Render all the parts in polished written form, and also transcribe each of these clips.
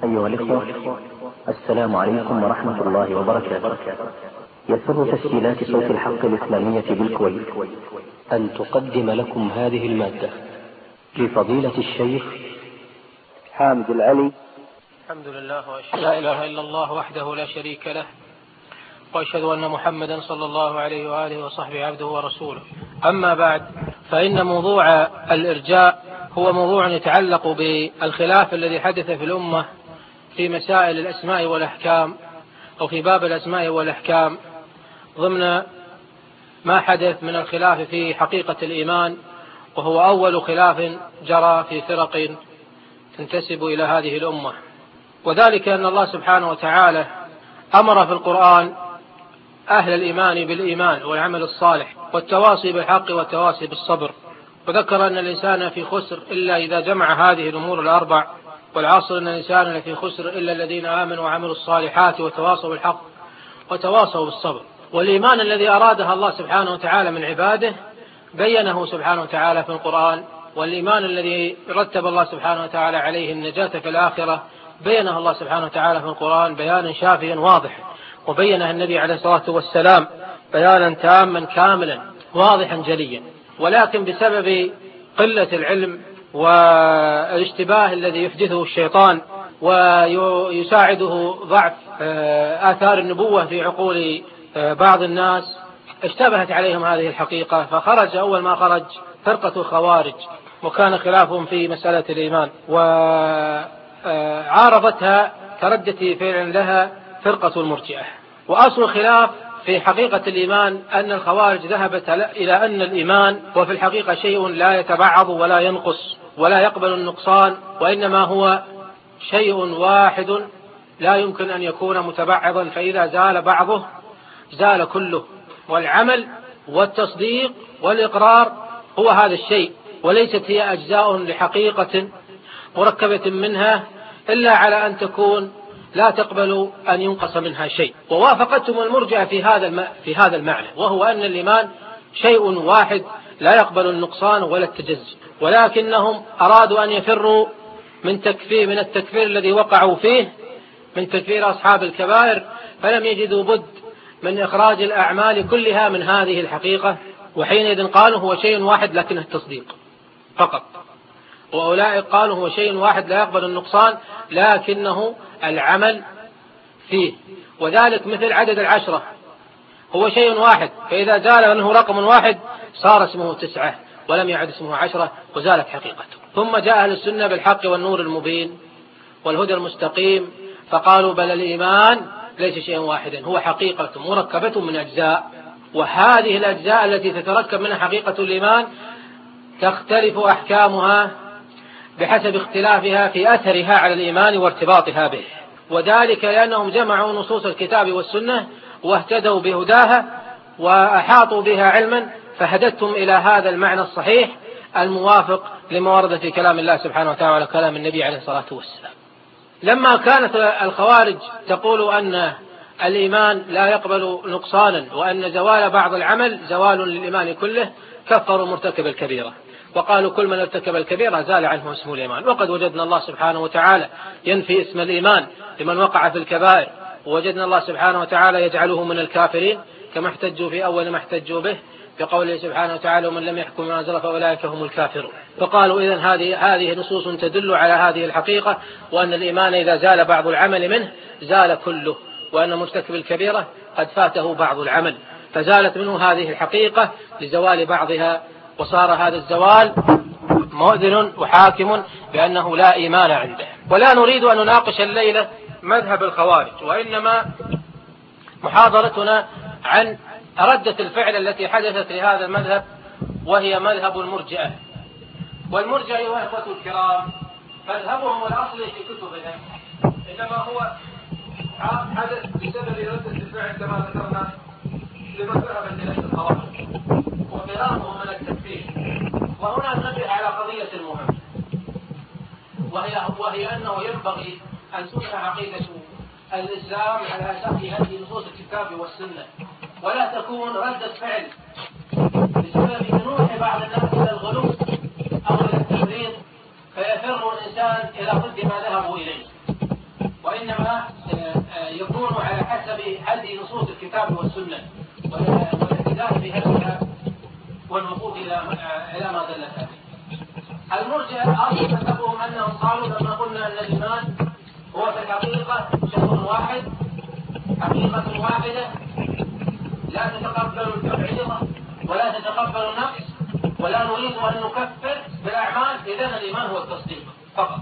أيها الإخوة، السلام عليكم ورحمة الله وبركاته. يسر تسجيلات صوت الحق الإسلامية بالكويت أن تقدم لكم هذه المادة لفضيلة الشيخ حامد العلي. الحمد لله وأشهد لا إله إلا الله وحده لا شريك له، وأشهد أن محمدا صلى الله عليه وآله وصحبه عبده ورسوله. أما بعد، فإن موضوع الإرجاء هو موضوع يتعلق بالخلاف الذي حدث في الأمة في مسائل الأسماء والأحكام، أو في باب الأسماء والأحكام، ضمن ما حدث من الخلاف في حقيقة الإيمان، وهو أول خلاف جرى في فرق تنتسب إلى هذه الأمة. وذلك أن الله سبحانه وتعالى أمر في القرآن أهل الإيمان بالإيمان والعمل الصالح والتواصي بالحق والتواصي بالصبر، وذكر أن الإنسان في خسر إلا إذا جمع هذه الأمور الأربع، والعصر أن الإنسان لفي خسر إلا الذين آمنوا وعملوا الصالحات وتواصوا بالحق وتواصوا بالصبر. والإيمان الذي أرادها الله سبحانه وتعالى من عباده بينه سبحانه وتعالى في القرآن، والإيمان الذي رتب الله سبحانه وتعالى عليه النجاة في الآخرة بينه الله سبحانه وتعالى في القرآن بيانا شافيا واضحا، وبينها النبي عليه الصلاة والسلام بيانا تاما كاملا واضحا جليا. ولكن بسبب قلة العلم والاشتباه الذي يحدثه الشيطان ويساعده ضعف آثار النبوة في عقول بعض الناس، اشتبهت عليهم هذه الحقيقة، فخرج أول ما خرج فرقة الخوارج، وكان خلافهم في مسألة الإيمان، وعارضتها كردة فعل لها فرقة المرجئة. وأصل الخلاف في حقيقة الإيمان أن الخوارج ذهبت إلى أن الإيمان وفي الحقيقة شيء لا يتبعض ولا ينقص ولا يقبل النقصان، وإنما هو شيء واحد لا يمكن أن يكون متبعضا، فإذا زال بعضه زال كله. والعمل والتصديق والإقرار هو هذا الشيء، وليست هي أجزاء لحقيقة مركبة منها إلا على أن تكون لا تقبل أن ينقص منها شيء. ووافقتهم المرجئة في هذا المعنى، وهو أن الإيمان شيء واحد لا يقبل النقصان ولا التجزؤ، ولكنهم أرادوا أن يفروا من التكفير الذي وقعوا فيه، من تكفير أصحاب الكبائر، فلم يجدوا بد من إخراج الأعمال كلها من هذه الحقيقة، وحينئذ قالوا هو شيء واحد لكنه التصديق فقط، وأولئك قالوا هو شيء واحد لا يقبل النقصان لكنه العمل فيه. وذلك مثل عدد العشرة، هو شيء واحد، فإذا زال منه رقم واحد صار اسمه 9 ولم يعد اسمه 10 وزالت حقيقته. ثم جاء أهل السنة بالحق والنور المبين والهدى المستقيم، فقالوا بل الإيمان ليس شيء واحدا، هو حقيقة مركبة من أجزاء، وهذه الأجزاء التي تتركب منها حقيقة الإيمان تختلف أحكامها بحسب اختلافها في أثرها على الإيمان وارتباطها به، وذلك لأنهم جمعوا نصوص الكتاب والسنة واهتدوا بهداها وأحاطوا بها علما، فهدتهم إلى هذا المعنى الصحيح الموافق لما ورد في كلام الله سبحانه وتعالى وكلام النبي عليه الصلاة والسلام. لما كانت الخوارج تقول أن الإيمان لا يقبل نقصانا وأن زوال بعض العمل زوال للإيمان كله، كفروا مرتكب الكبيرة، وقالوا كل من ارتكب الكبيرة زال عنه اسم الإيمان. وقد وجدنا الله سبحانه وتعالى ينفي اسم الإيمان لمن وقع في الكبائر، ووجدنا الله سبحانه وتعالى يجعله من الكافرين كما احتجوا في أول ما احتجوا به بقوله سبحانه وتعالى ومن لم يحكم بما أنزل فأولئك هم الكافرون. فقالوا إذن هذه نصوص تدل على هذه الحقيقة، وأن الإيمان إذا زال بعض العمل منه زال كله، وأن مرتكب الكبيرة قد فاته بعض العمل، فزالت منه هذه الحقيقة لزوال بعضها، وصار هذا الزوال مؤذن وحاكم بأنه لا إيمان عنده. ولا نريد أن نناقش الليلة مذهب الخوارج، وإنما محاضرتنا عن ردة الفعل التي حدثت لهذا المذهب، وهي مذهب المرجئة. والمرجئة أيها الأخوة الكرام مذهبهم الأصلي في كتبهم إنما هو حدث بسبب ردة الفعل كما ذكرنا لمن ذهب إليه الخوارج وقرارهم من التكفير. وهنا ننبه على قضية مهمة، وهي أنه ينبغي أن تبنى عقيدة الإسلام على أساس هذه نصوص الكتاب والسنة، ولا تكون ردة فعل بسبب جنوح بعض الناس إلى الغلو أو إلى التفريط فيفر الإنسان إلى ضد ما ذهبوا إليه. إنما يكون على حسب هدي نصوص الكتاب والسنة والاهتداء بهديها والوقوف إلى ما دلت عليه. المرجئة أصل مذهبهم أنهم قالوا لما قلنا أن الإيمان هو في الحقيقة شيء واحد، حقيقة واحدة لا تتقبل التبعيض ولا تتقبل النقص ولا نريد أن نكفر بالأعمال، إذن الإيمان هو التصديق فقط،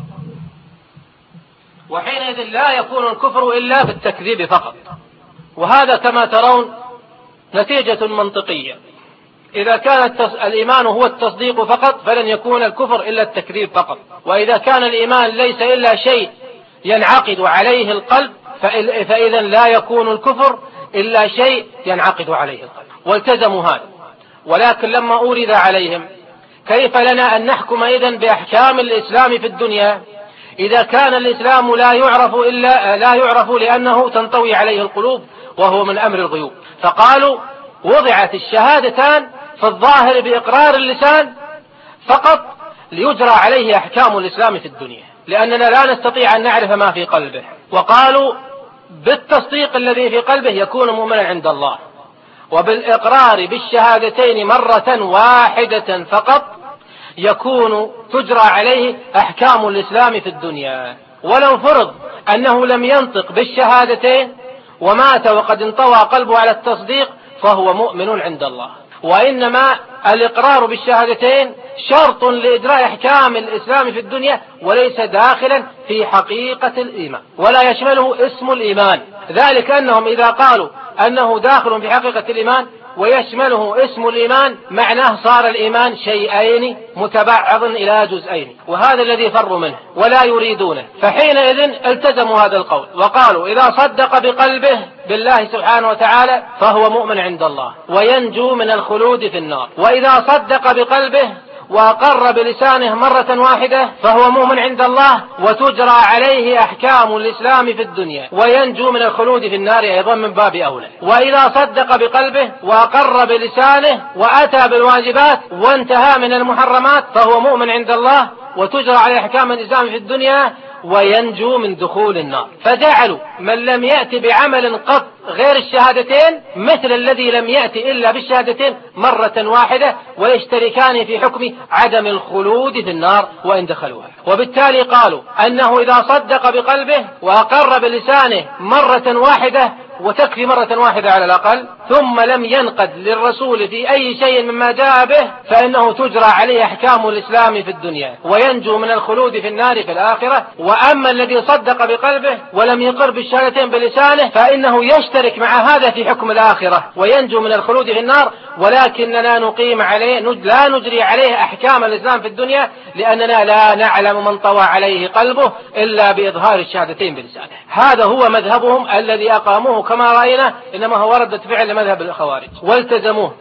وحينئذ لا يكون الكفر إلا بالتكذيب فقط. وهذا كما ترون نتيجة منطقية، إذا كان الإيمان هو التصديق فقط فلن يكون الكفر إلا التكذيب فقط، وإذا كان الإيمان ليس إلا شيء ينعقد عليه القلب فإذا لا يكون الكفر إلا شيء ينعقد عليه القلب، والتزموا هذا. ولكن لما أورد عليهم كيف لنا أن نحكم إذن بأحكام الإسلام في الدنيا إذا كان الإسلام لا يعرف لأنه تنطوي عليه القلوب وهو من أمر الغيوب؟ فقالوا وضعت الشهادتان في الظاهر بإقرار اللسان فقط ليجرى عليه أحكام الإسلام في الدنيا، لأننا لا نستطيع أن نعرف ما في قلبه. وقالوا بالتصديق الذي في قلبه يكون مؤمنا عند الله، وبالإقرار بالشهادتين مرة واحدة فقط يكون تجرى عليه أحكام الإسلام في الدنيا. ولو فرض أنه لم ينطق بالشهادتين ومات وقد انطوى قلبه على التصديق فهو مؤمن عند الله، وإنما الإقرار بالشهادتين شرط لإجراء أحكام الإسلام في الدنيا وليس داخلا في حقيقة الإيمان ولا يشمله اسم الإيمان، ذلك أنهم إذا قالوا أنه داخل في حقيقة الإيمان ويشمله اسم الإيمان معناه صار الإيمان شيئين متبعض إلى جزئين، وهذا الذي فروا منه ولا يريدونه. فحينئذ التزموا هذا القول وقالوا إذا صدق بقلبه بالله سبحانه وتعالى فهو مؤمن عند الله وينجو من الخلود في النار، وإذا صدق بقلبه وأقر بلسانه مرة واحدة فهو مؤمن عند الله وتجرى عليه أحكام الإسلام في الدنيا وينجو من الخلود في النار أيضا من باب أولى. وإذا صدق بقلبه وأقر بلسانه وأتى بالواجبات وانتهى من المحرمات فهو مؤمن عند الله وتجرى عليه أحكام الإسلام في الدنيا وينجو من دخول النار. فجعلوا من لم يأتي بعمل قط غير الشهادتين مثل الذي لم يأتي إلا بالشهادتين مرة واحدة ويشتركان في حكم عدم الخلود في النار وإن دخلوها. وبالتالي قالوا أنه إذا صدق بقلبه وأقر بلسانه مرة واحدة وتكفي مرة واحدة على الأقل ثم لم ينقد للرسول في أي شيء مما جاء به فإنه تجرى عليه أحكام الإسلام في الدنيا وينجو من الخلود في النار في الآخرة. وأما الذي صدق بقلبه ولم يقر بالشهادتين بلسانه فإنه يشترك مع هذا في حكم الآخرة وينجو من الخلود في النار، ولكننا نقيم عليه لا نجري عليه أحكام الإسلام في الدنيا لأننا لا نعلم من طوى عليه قلبه إلا بإظهار الشهادتين بلسانه. هذا هو مذهبهم الذي أقاموه كما رأينا، إنما هو ردة فعل لمذهب الخوارج والتزموه.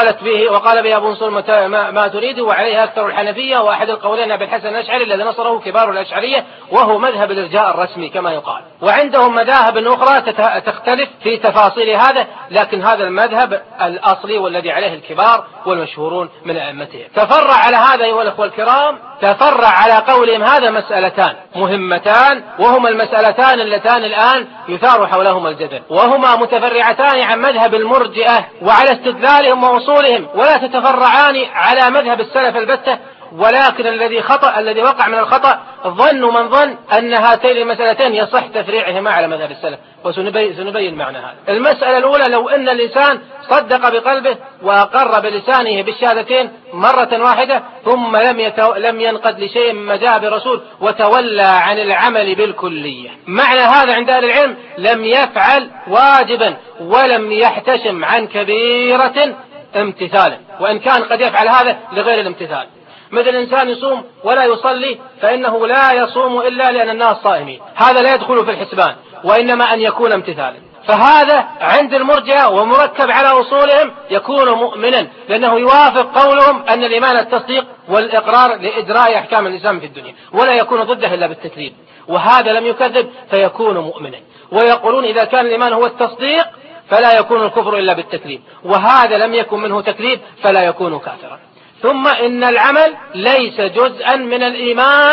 وقال به أبو نصر ما تريد، وعليه أكثر الحنفية، وأحد القولين بالحسن الأشعري الذي نصره كبار الأشعرية وهو مذهب الإرجاء الرسمي كما يقال. وعندهم مذاهب أخرى تختلف في تفاصيل هذا، لكن هذا المذهب الأصلي والذي عليه الكبار والمشهورون من أئمتهم. تفرع على هذا أيها الأخوة الكرام، تفرع على قولهم هذا مسألتان مهمتان، وهما المسألتان اللتان الآن يثار حولهما الجدل، وهما متفرعتان عن مذهب المرجئة وعلى استدلالهم وأصولهم، ولا تتفرعان على مذهب السلف البتة. ولكن الذي وقع من الخطأ ظن من ظن أن هاتين المسألتين يصح تفريعهما على مذهب السلف، وسنبين معنى هذا. المسألة الأولى لو أن الإنسان صدق بقلبه وأقر بلسانه بالشهادتين مرة واحدة ثم لم ينقد لشيء مما جاء برسول وتولى عن العمل بالكلية، معنى هذا عند أهل العلم لم يفعل واجبا ولم يحتشم عن كبيرة امتثالا، وإن كان قد يفعل هذا لغير الامتثال. مثل إنسان يصوم ولا يصلي فإنه لا يصوم إلا لأن الناس صائمين، هذا لا يدخل في الحسبان، وإنما أن يكون امتثالا. فهذا عند المرجئة ومركب على أصولهم يكون مؤمنا، لأنه يوافق قولهم أن الإيمان التصديق والإقرار لإجراء أحكام الإسلام في الدنيا، ولا يكون ضده إلا بالتكذيب، وهذا لم يكذب فيكون مؤمنا. ويقولون إذا كان الإيمان هو التصديق فلا يكون الكفر إلا بالتكذيب، وهذا لم يكن منه تكذيب فلا يكون كافرا. ثم إن العمل ليس جزءا من الإيمان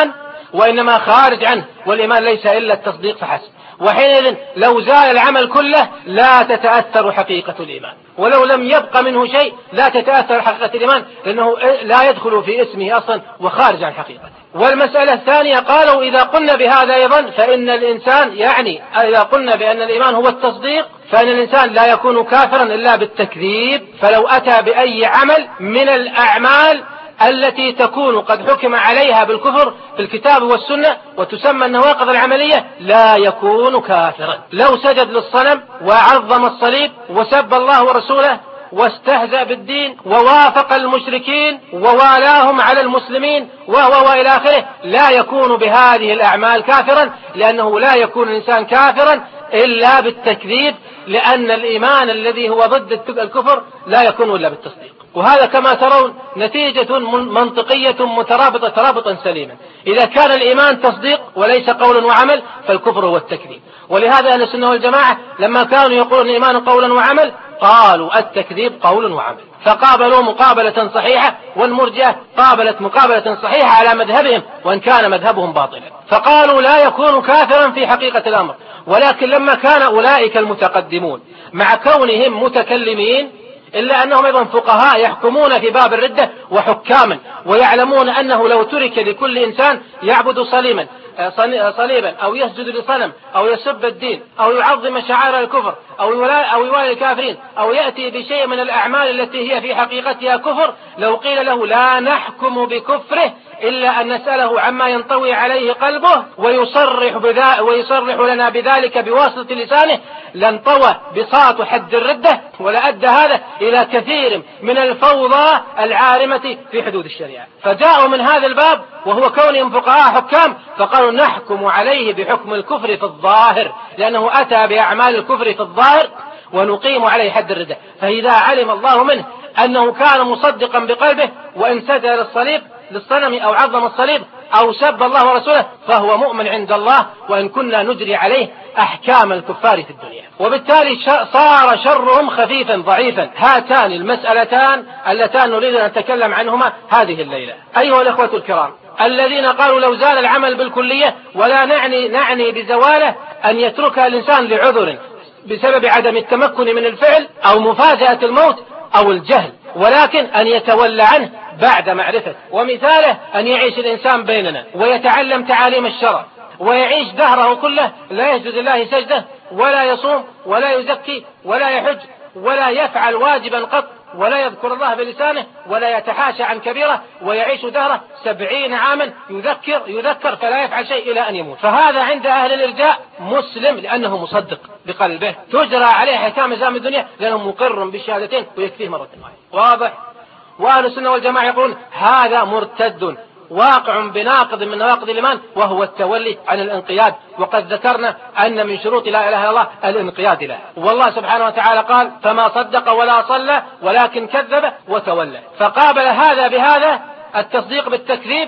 وإنما خارج عنه، والإيمان ليس إلا التصديق فحسب. وحينئذ لو زال العمل كله لا تتأثر حقيقة الإيمان، ولو لم يبق منه شيء لا تتأثر حقيقة الإيمان، لأنه لا يدخل في اسمه أصلا وخارج عن حقيقته. والمسألة الثانية قالوا إذا قلنا بهذا أيضا فإن الإنسان، يعني إذا قلنا بأن الإيمان هو التصديق، فإن الإنسان لا يكون كافرا إلا بالتكذيب. فلو أتى بأي عمل من الأعمال التي تكون قد حكم عليها بالكفر في الكتاب والسنة وتسمى النواقض العملية لا يكون كافرا. لو سجد للصنم وعظم الصليب وسب الله ورسوله واستهزأ بالدين ووافق المشركين ووالاهم على المسلمين وإلى آخره، لا يكون بهذه الأعمال كافرا، لأنه لا يكون الإنسان كافرا إلا بالتكذيب، لأن الإيمان الذي هو ضد الكفر لا يكون إلا بالتصديق. وهذا كما ترون نتيجة منطقية مترابطة ترابطا سليما. إذا كان الإيمان تصديق وليس قول وعمل فالكفر هو التكذيب. ولهذا أهل السنة والجماعة لما كانوا يقولون الإيمان قول وعمل قالوا التكذيب قول وعمل، فقابلوا مقابلة صحيحة، والمرجئة قابلت مقابلة صحيحة على مذهبهم وإن كان مذهبهم باطلا، فقالوا لا يكون كافرا في حقيقة الأمر. ولكن لما كان أولئك المتقدمون مع كونهم متكلمين إلا أنهم أيضا فقهاء يحكمون في باب الردة وحكاما، ويعلمون أنه لو ترك لكل إنسان يعبد صليبا أو يسجد لصنم أو يسب الدين أو يعظم شعائر الكفر أو يوالي الكافرين أو يأتي بشيء من الأعمال التي هي في حقيقتها كفر، لو قيل له لا نحكم بكفره إلا أن نسأله عما ينطوي عليه قلبه ويصرح لنا بذلك بواسطة لسانه، لانطوى بساط حد الردة، ولأدى هذا إلى كثير من الفوضى العارمة في حدود الشريعة. فجاءوا من هذا الباب وهو كونهم فقهاء حكام فقالوا نحكم عليه بحكم الكفر في الظاهر، لأنه أتى بأعمال الكفر في الظاهر ونقيم عليه حد الردة. فإذا علم الله منه أنه كان مصدقا بقلبه وإن سجد للصنم أو عظم الصليب أو سب الله ورسوله فهو مؤمن عند الله، وإن كنا نجري عليه أحكام الكفار في الدنيا. وبالتالي صار شرهم خفيفا ضعيفا. هاتان المسألتان اللتان نريد أن نتكلم عنهما هذه الليلة. أيها الأخوة الكرام، الذين قالوا لو زال العمل بالكلية، ولا نعني بزواله أن يتركها الإنسان لعذر بسبب عدم التمكن من الفعل أو مفاجأة الموت أو الجهل، ولكن أن يتولى عنه بعد معرفة. ومثاله أن يعيش الإنسان بيننا ويتعلم تعاليم الشرع ويعيش دهره كله لا يسجد لله سجدة ولا يصوم ولا يزكي ولا يحج ولا يفعل واجبا قط ولا يذكر الله بلسانه ولا يتحاشى عن كبيرة، ويعيش دهره 70 عاما يذكر فلا يفعل شيء إلى أن يموت. فهذا عند أهل الإرجاء مسلم لأنه مصدق بقلبه، تجرى عليه حكام نظام الدنيا لأنه مقر بالشهادتين ويكفيه مرة واحدة. واضح؟ وأهل السنة والجماعة يقولون هذا مرتد واقع بناقض من نواقض الإيمان وهو التولي عن الانقياد. وقد ذكرنا أن من شروط لا إله إلا الله الانقياد له، والله سبحانه وتعالى قال فما صدق ولا صلى ولكن كذب وتولى. فقابل هذا بهذا التصديق بالتكذيب،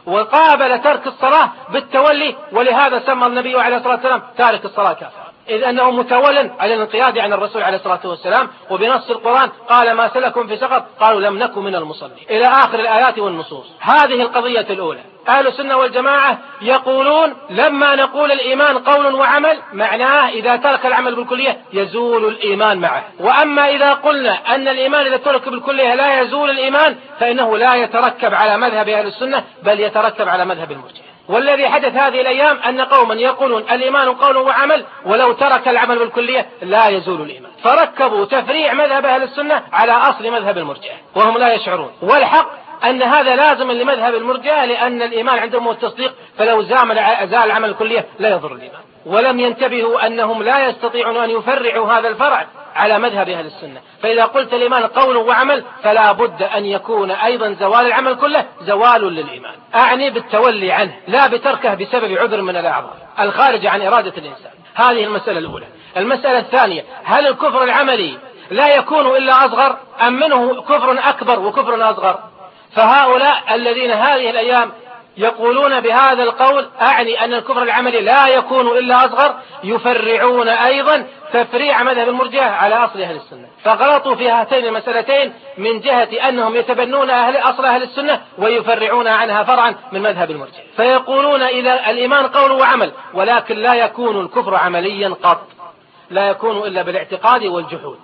وقابل ترك الصلاة بالتولي، ولهذا سمى النبي عليه الصلاة والسلام تارك الصلاة كافرا، إذ أنه متول على الانقياد عن الرسول عليه الصلاة والسلام. وبنص القرآن قال ما سلكم في سقر قالوا لم نكن من المصلين إلى آخر الآيات والنصوص. هذه القضية الأولى. أهل السنة والجماعة يقولون لما نقول الإيمان قول وعمل معناه إذا ترك العمل بالكلية يزول الإيمان معه. وأما إذا قلنا أن الإيمان إذا ترك بالكلية لا يزول الإيمان فإنه لا يتركب على مذهب أهل السنة بل يتركب على مذهب المرجئة. والذي حدث هذه الأيام أن قوما يقولون الإيمان قول وعمل ولو ترك العمل بالكلية لا يزول الإيمان، فركبوا تفريع مذهب أهل السنة على أصل مذهب المرجئة وهم لا يشعرون. والحق أن هذا لازم لمذهب المرجئة، لأن الإيمان عندهم هو التصديق، فلو زال العمل الكلية لا يضر الإيمان. ولم ينتبهوا أنهم لا يستطيعون أن يفرعوا هذا الفرع على مذهب أهل السنة. فإذا قلت الإيمان قول وعمل فلا بد أن يكون أيضا زوال العمل كله زوال للإيمان، أعني بالتولي عنه لا بتركه بسبب عذر من الأعذار الخارج عن إرادة الإنسان. هذه المسألة الأولى. المسألة الثانية، هل الكفر العملي لا يكون إلا أصغر أم منه كفر أكبر وكفر أصغر؟ فهؤلاء الذين هذه الأيام يقولون بهذا القول، أعني أن الكفر العملي لا يكون إلا أصغر، يفرعون أيضا تفريع مذهب المرجئة على أصل أهل السنة. فغلطوا في هاتين المسألتين من جهة أنهم يتبنون أصل أهل السنة ويفرعون عنها فرعا من مذهب المرجئة. فيقولون إذا الإيمان قول وعمل، ولكن لا يكون الكفر عمليا قط، لا يكون إلا بالاعتقاد والجحود.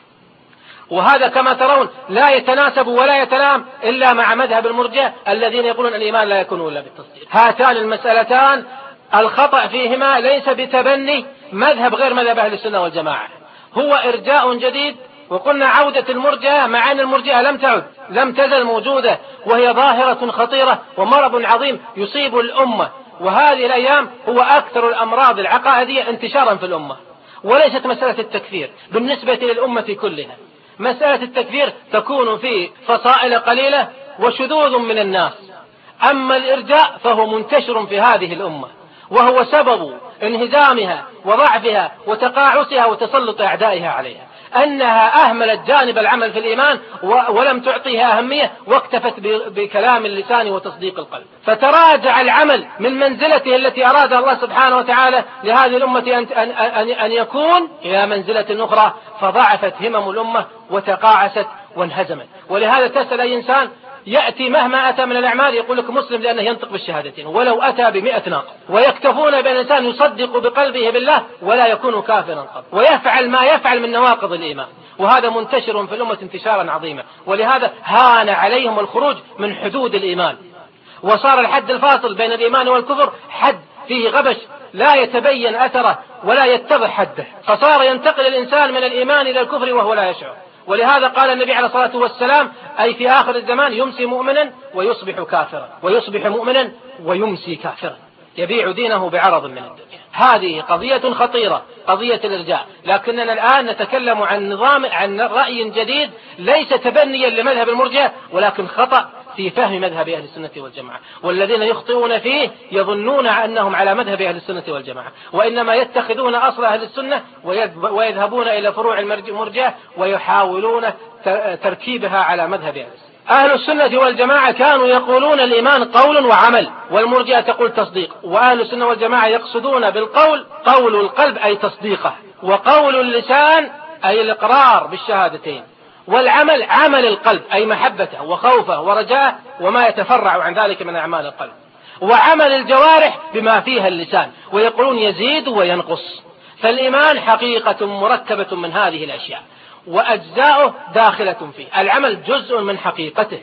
وهذا كما ترون لا يتناسب ولا يتلائم إلا مع مذهب المرجئة الذين يقولون الإيمان لا يكون إلا بالتصديق. هاتان المسألتان الخطأ فيهما ليس بتبني مذهب غير مذهب أهل السنة والجماعة، هو إرجاء جديد. وقلنا عودة المرجئة مع أن المرجئة لم تزل موجودة، وهي ظاهرة خطيرة ومرض عظيم يصيب الأمة، وهذه الأيام هو أكثر الأمراض العقائدية انتشارا في الأمة. وليست مسألة التكفير بالنسبة للأمة كلها، مسألة التكفير تكون في فصائل قليلة وشذوذ من الناس، أما الإرجاء فهو منتشر في هذه الأمة، وهو سبب انهزامها وضعفها وتقاعسها وتسلط أعدائها عليها، أنها أهملت جانب العمل في الإيمان ولم تعطيها أهمية، واكتفت بكلام اللسان وتصديق القلب، فتراجع العمل من منزلته التي أراد الله سبحانه وتعالى لهذه الأمة أن يكون إلى منزلة أخرى، فضعفت همم الأمة وتقاعست وانهزمت. ولهذا تسأل أي إنسان يأتي مهما أتى من الأعمال يقول لك مسلم لأنه ينطق بالشهادتين ولو أتى ب100 ناقة، ويكتفون بأن الإنسان يصدق بقلبه بالله ولا يكون كافرا قط، ويفعل ما يفعل من نواقض الإيمان، وهذا منتشر في الأمة انتشارا عظيما. ولهذا هان عليهم الخروج من حدود الإيمان، وصار الحد الفاصل بين الإيمان والكفر حد فيه غبش لا يتبين أثره ولا يتضح حده، فصار ينتقل الإنسان من الإيمان إلى الكفر وهو لا يشعر. ولهذا قال النبي عليه الصلاة والسلام أي في آخر الزمان يمسي مؤمنا ويصبح كافرا، ويصبح مؤمنا ويمسي كافرا، يبيع دينه بعرض من الدنيا. هذه قضية خطيرة، قضية الإرجاء. لكننا الآن نتكلم عن رأي جديد ليس تبنيا لمذهب المرجئة، ولكن خطأ في فهم مذهب أهل السنة والجماعة، والذين يخطئون فيه يظنون أنهم على مذهب أهل السنة والجماعة، وإنما يتخذون أصل أهل السنة ويذهبون إلى فروع المرجئة ويحاولون تركيبها على مذهب أهل السنة. أهل السنة والجماعة كانوا يقولون الإيمان قول وعمل، والمرجئة تقول تصديق، وأهل السنة والجماعة يقصدون بالقول قول القلب أي تصديقه، وقول اللسان أي الإقرار بالشهادتين، والعمل عمل القلب أي محبته وخوفه ورجاءه وما يتفرع عن ذلك من أعمال القلب، وعمل الجوارح بما فيها اللسان، ويقولون يزيد وينقص. فالإيمان حقيقة مركبة من هذه الأشياء وأجزاؤه داخلة فيه. العمل جزء من حقيقته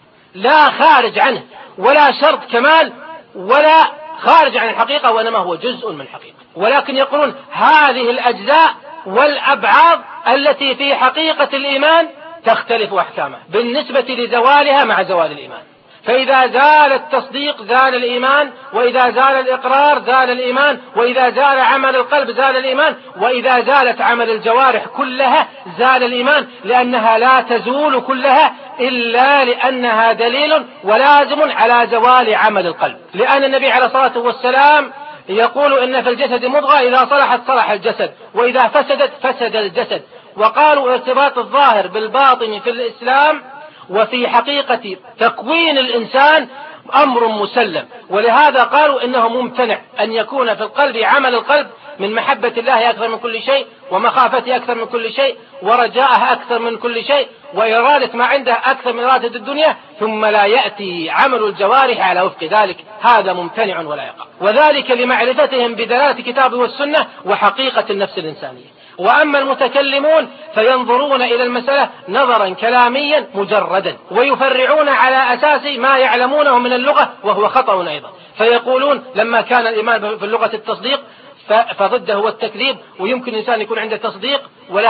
لا خارج عنه، ولا شرط كمال ولا خارج عن الحقيقة، وإنما هو جزء من حقيقة. ولكن يقولون هذه الأجزاء والأبعاد التي في حقيقة الإيمان تختلف أحكامها بالنسبة لزوالها مع زوال الإيمان. فإذا زال التصديق زال الإيمان، وإذا زال الإقرار زال الإيمان، وإذا زال عمل القلب زال الإيمان، وإذا زالت عمل الجوارح كلها زال الإيمان، لأنها لا تزول كلها إلا لأنها دليل ولازم على زوال عمل القلب. لأن النبي عليه الصلاة والسلام يقول إن في الجسد مضغة إذا صلحت صلح الجسد، وإذا فسدت فسد الجسد. وقالوا ارتباط الظاهر بالباطن في الإسلام وفي حقيقة تكوين الإنسان أمر مسلم، ولهذا قالوا إنه ممتنع أن يكون في القلب عمل القلب من محبة الله أكثر من كل شيء، ومخافته أكثر من كل شيء، ورجاءه أكثر من كل شيء، وإرادة ما عنده أكثر من إرادة الدنيا، ثم لا يأتي عمل الجوارح على وفق ذلك. هذا ممتنع ولا يقع، وذلك لمعرفتهم بدلالة كتابه والسنة وحقيقة النفس الإنسانية. وأما المتكلمون فينظرون إلى المسألة نظرا كلاميا مجردا، ويفرعون على أساس ما يعلمونه من اللغة، وهو خطأ أيضا. فيقولون لما كان الإيمان في اللغة التصديق فضده هو التكذيب، ويمكن الإنسان يكون عنده تصديق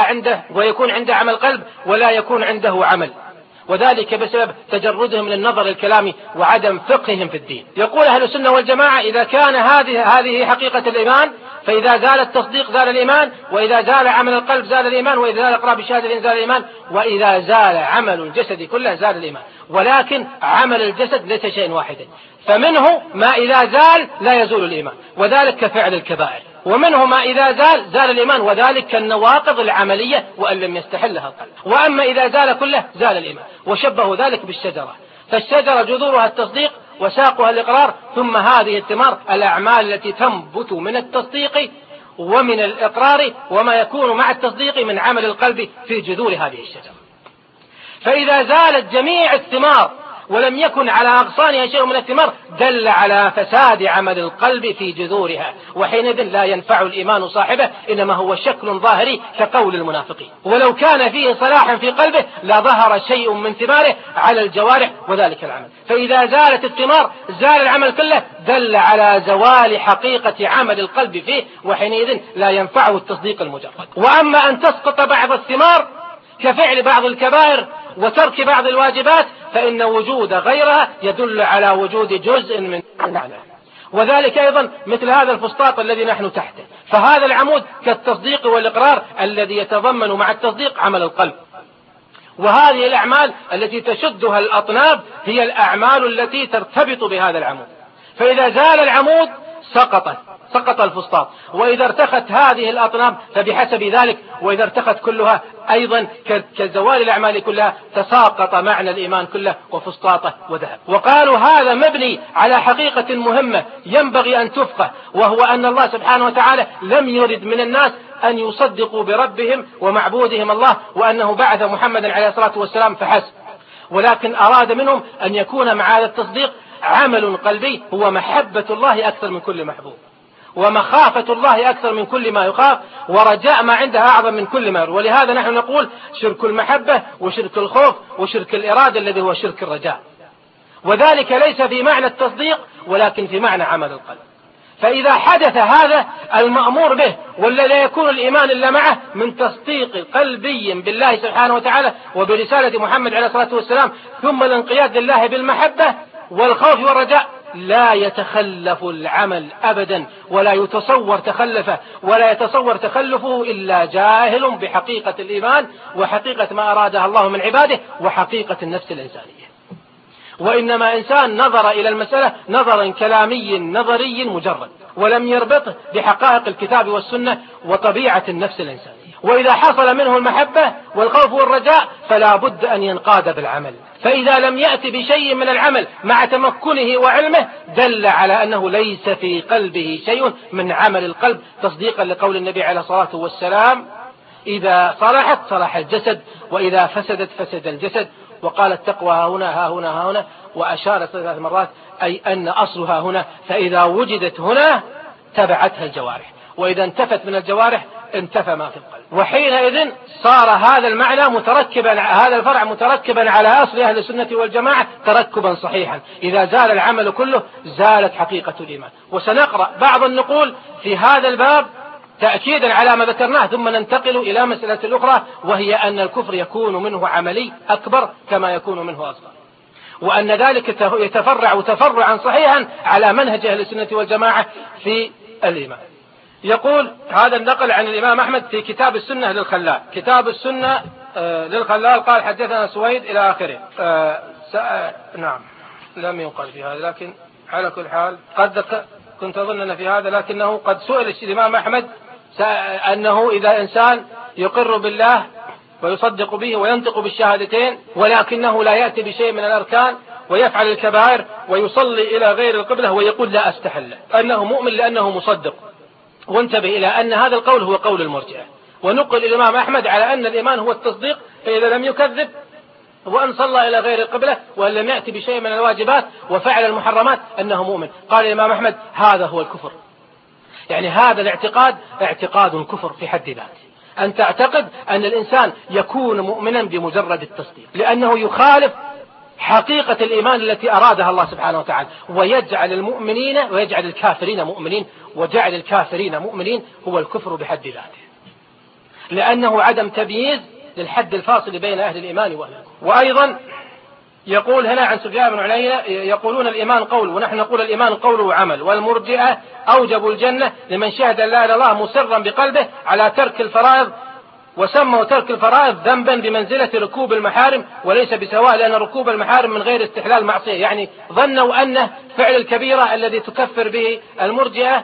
ويكون عنده عمل قلب ولا يكون عنده عمل، وذلك بسبب تجردهم من النظر الكلامي وعدم فقههم في الدين. يقول أهل السنة والجماعة إذا كان هذه حقيقة الإيمان، فإذا زال التصديق زال الإيمان، وإذا زال عمل القلب زال الإيمان، وإذا زال إقرار بالشهادة زال الإيمان، وإذا زال عمل الجسد كله زال الإيمان. ولكن عمل الجسد ليس شيء واحدا، فمنه ما إذا زال لا يزول الإيمان، وذلك كفعل الكبائر، ومنه ما إذا زال الإيمان، وذلك كالنواقض العملية وأن لم يستحلها القلب. وأما إذا زال كله زال الإيمان، وشبهوا ذلك بالشجرة، فالشجرة جذورها التصديق وساقها الإقرار، ثم هذه الثمار الأعمال التي تنبت من التصديق ومن الإقرار وما يكون مع التصديق من عمل القلب في جذور هذه الشجرة. فإذا زالت جميع الثمار ولم يكن على أغصانها شيء من الثمار دل على فساد عمل القلب في جذورها، وحينئذ لا ينفع الإيمان صاحبه، إنما هو شكل ظاهري كقول المنافقين. ولو كان فيه صلاحا في قلبه لظهر شيء من ثماره على الجوارح وذلك العمل. فإذا زالت الثمار زال العمل كله، دل على زوال حقيقة عمل القلب فيه، وحينئذ لا ينفعه التصديق المجرد. وأما أن تسقط بعض الثمار كفعل بعض الكبائر وترك بعض الواجبات، فإن وجود غيرها يدل على وجود جزء من معنى، وذلك أيضا مثل هذا الفسطاط الذي نحن تحته. فهذا العمود كالتصديق والإقرار الذي يتضمن مع التصديق عمل القلب. وهذه الأعمال التي تشدها الأطناب هي الأعمال التي ترتبط بهذا العمود. فإذا زال العمود سقط الفسطاط، وإذا ارتخت هذه الأطناب فبحسب ذلك، وإذا ارتخت كلها أيضا كزوال الأعمال كلها تساقط معنى الإيمان كله وفسطاطه وذهب. وقالوا هذا مبني على حقيقة مهمة ينبغي أن تفقه، وهو أن الله سبحانه وتعالى لم يرد من الناس أن يصدقوا بربهم ومعبودهم الله وأنه بعث محمدا عليه الصلاة والسلام فحسب، ولكن أراد منهم أن يكون مع هذا التصديق عمل قلبي هو محبة الله أكثر من كل محبوب، ومخافة الله أكثر من كل ما يخاف، ورجاء ما عندها أعظم من كل ما يرى. ولهذا نحن نقول شرك المحبة وشرك الخوف وشرك الإرادة الذي هو شرك الرجاء، وذلك ليس في معنى التصديق ولكن في معنى عمل القلب. فإذا حدث هذا المأمور به والذي لا يكون الإيمان إلا معه من تصديق قلبي بالله سبحانه وتعالى وبرسالة محمد عليه الصلاة والسلام، ثم الانقياد لله بالمحبة والخوف والرجاء، لا يتخلف العمل أبدا، ولا يتصور تخلفه ولا يتصور تخلفه إلا جاهل بحقيقة الإيمان وحقيقة ما أرادها الله من عباده وحقيقة النفس الإنسانية. وإنما إنسان نظر إلى المسألة نظرا كلامي نظري مجرد، ولم يربطه بحقائق الكتاب والسنة وطبيعة النفس الإنسانية. وإذا حصل منه المحبة والخوف والرجاء فلا بد أن ينقاد بالعمل. فإذا لم يأتي بشيء من العمل مع تمكنه وعلمه دل على أنه ليس في قلبه شيء من عمل القلب، تصديقا لقول النبي عليه الصلاة والسلام: إذا صلحت صلح الجسد وإذا فسدت فسد الجسد. وقال التقوى ها هنا ها هنا ها هنا، وأشار 3 مرات، أي أن أصلها هنا، فإذا وجدت هنا تبعتها الجوارح، وإذا انتفت من الجوارح انتفى ما في القلب. وحينئذ صار هذا المعنى متركبا، هذا الفرع متركبا على أصل أهل السنة والجماعة تركبا صحيحا. إذا زال العمل كله زالت حقيقة الإيمان. وسنقرأ بعض النقول في هذا الباب تأكيدا على ما ذكرناه، ثم ننتقل إلى مسألة الأخرى، وهي أن الكفر يكون منه عملي أكبر كما يكون منه أصغر، وأن ذلك يتفرع تفرعا صحيحا على منهج أهل السنة والجماعة في الإيمان. يقول هذا النقل عن الإمام أحمد في كتاب السنة للخلال. كتاب السنة للخلال قال: حدثنا سويد إلى آخره. نعم لم ينقل في هذا، لكن على كل حال كنت أظن أن في هذا، لكنه قد سئل الإمام أحمد أنه إذا إنسان يقر بالله ويصدق به وينطق بالشهادتين ولكنه لا يأتي بشيء من الأركان ويفعل الكبائر ويصلي إلى غير القبلة ويقول لا أستحل، أنه مؤمن لأنه مصدق. وانتبه إلى أن هذا القول هو قول المرجئة. ونقل الإمام أحمد على أن الإيمان هو التصديق، فإذا لم يكذب وأن صلى إلى غير القبلة وأن لم يأتي بشيء من الواجبات وفعل المحرمات أنه مؤمن. قال الإمام أحمد: هذا هو الكفر. يعني هذا الاعتقاد اعتقاد كفر في حد ذاته، أن تعتقد أن الإنسان يكون مؤمنا بمجرد التصديق، لأنه يخالف حقيقة الإيمان التي أرادها الله سبحانه وتعالى، ويجعل المؤمنين ويجعل الكافرين مؤمنين، وجعل الكافرين مؤمنين هو الكفر بحد ذاته، لأنه عدم تمييز للحد الفاصل بين أهل الإيمان وأهل الكفر. وأيضا يقول هنا عن سفيان بن عيينة: يقولون الإيمان قول، ونحن نقول الإيمان قول وعمل. والمرجئة أوجبوا الجنة لمن شهد لا إله إلا الله مسرا بقلبه على ترك الفرائض، وسموا ترك الفرائض ذنبا بمنزلة ركوب المحارم، وليس بسواء، لأن ركوب المحارم من غير استحلال معصية. يعني ظنوا أنه فعل الكبيرة الذي تكفر به المرجئة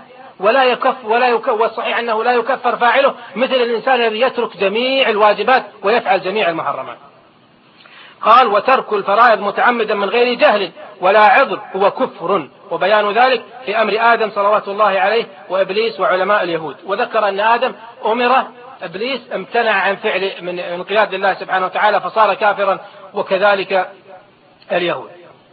والصحيح أنه لا يكفر فاعله، مثل الإنسان الذي يترك جميع الواجبات ويفعل جميع المحرمات. قال وترك الفرائض متعمدا من غير جهل ولا عذر هو كفر، وبيان ذلك في أمر آدم صلوات الله عليه وإبليس وعلماء اليهود. وذكر أن آدم إبليس امتنع عن فعل من انقياد لله سبحانه وتعالى فصار كافرا، وكذلك اليهود.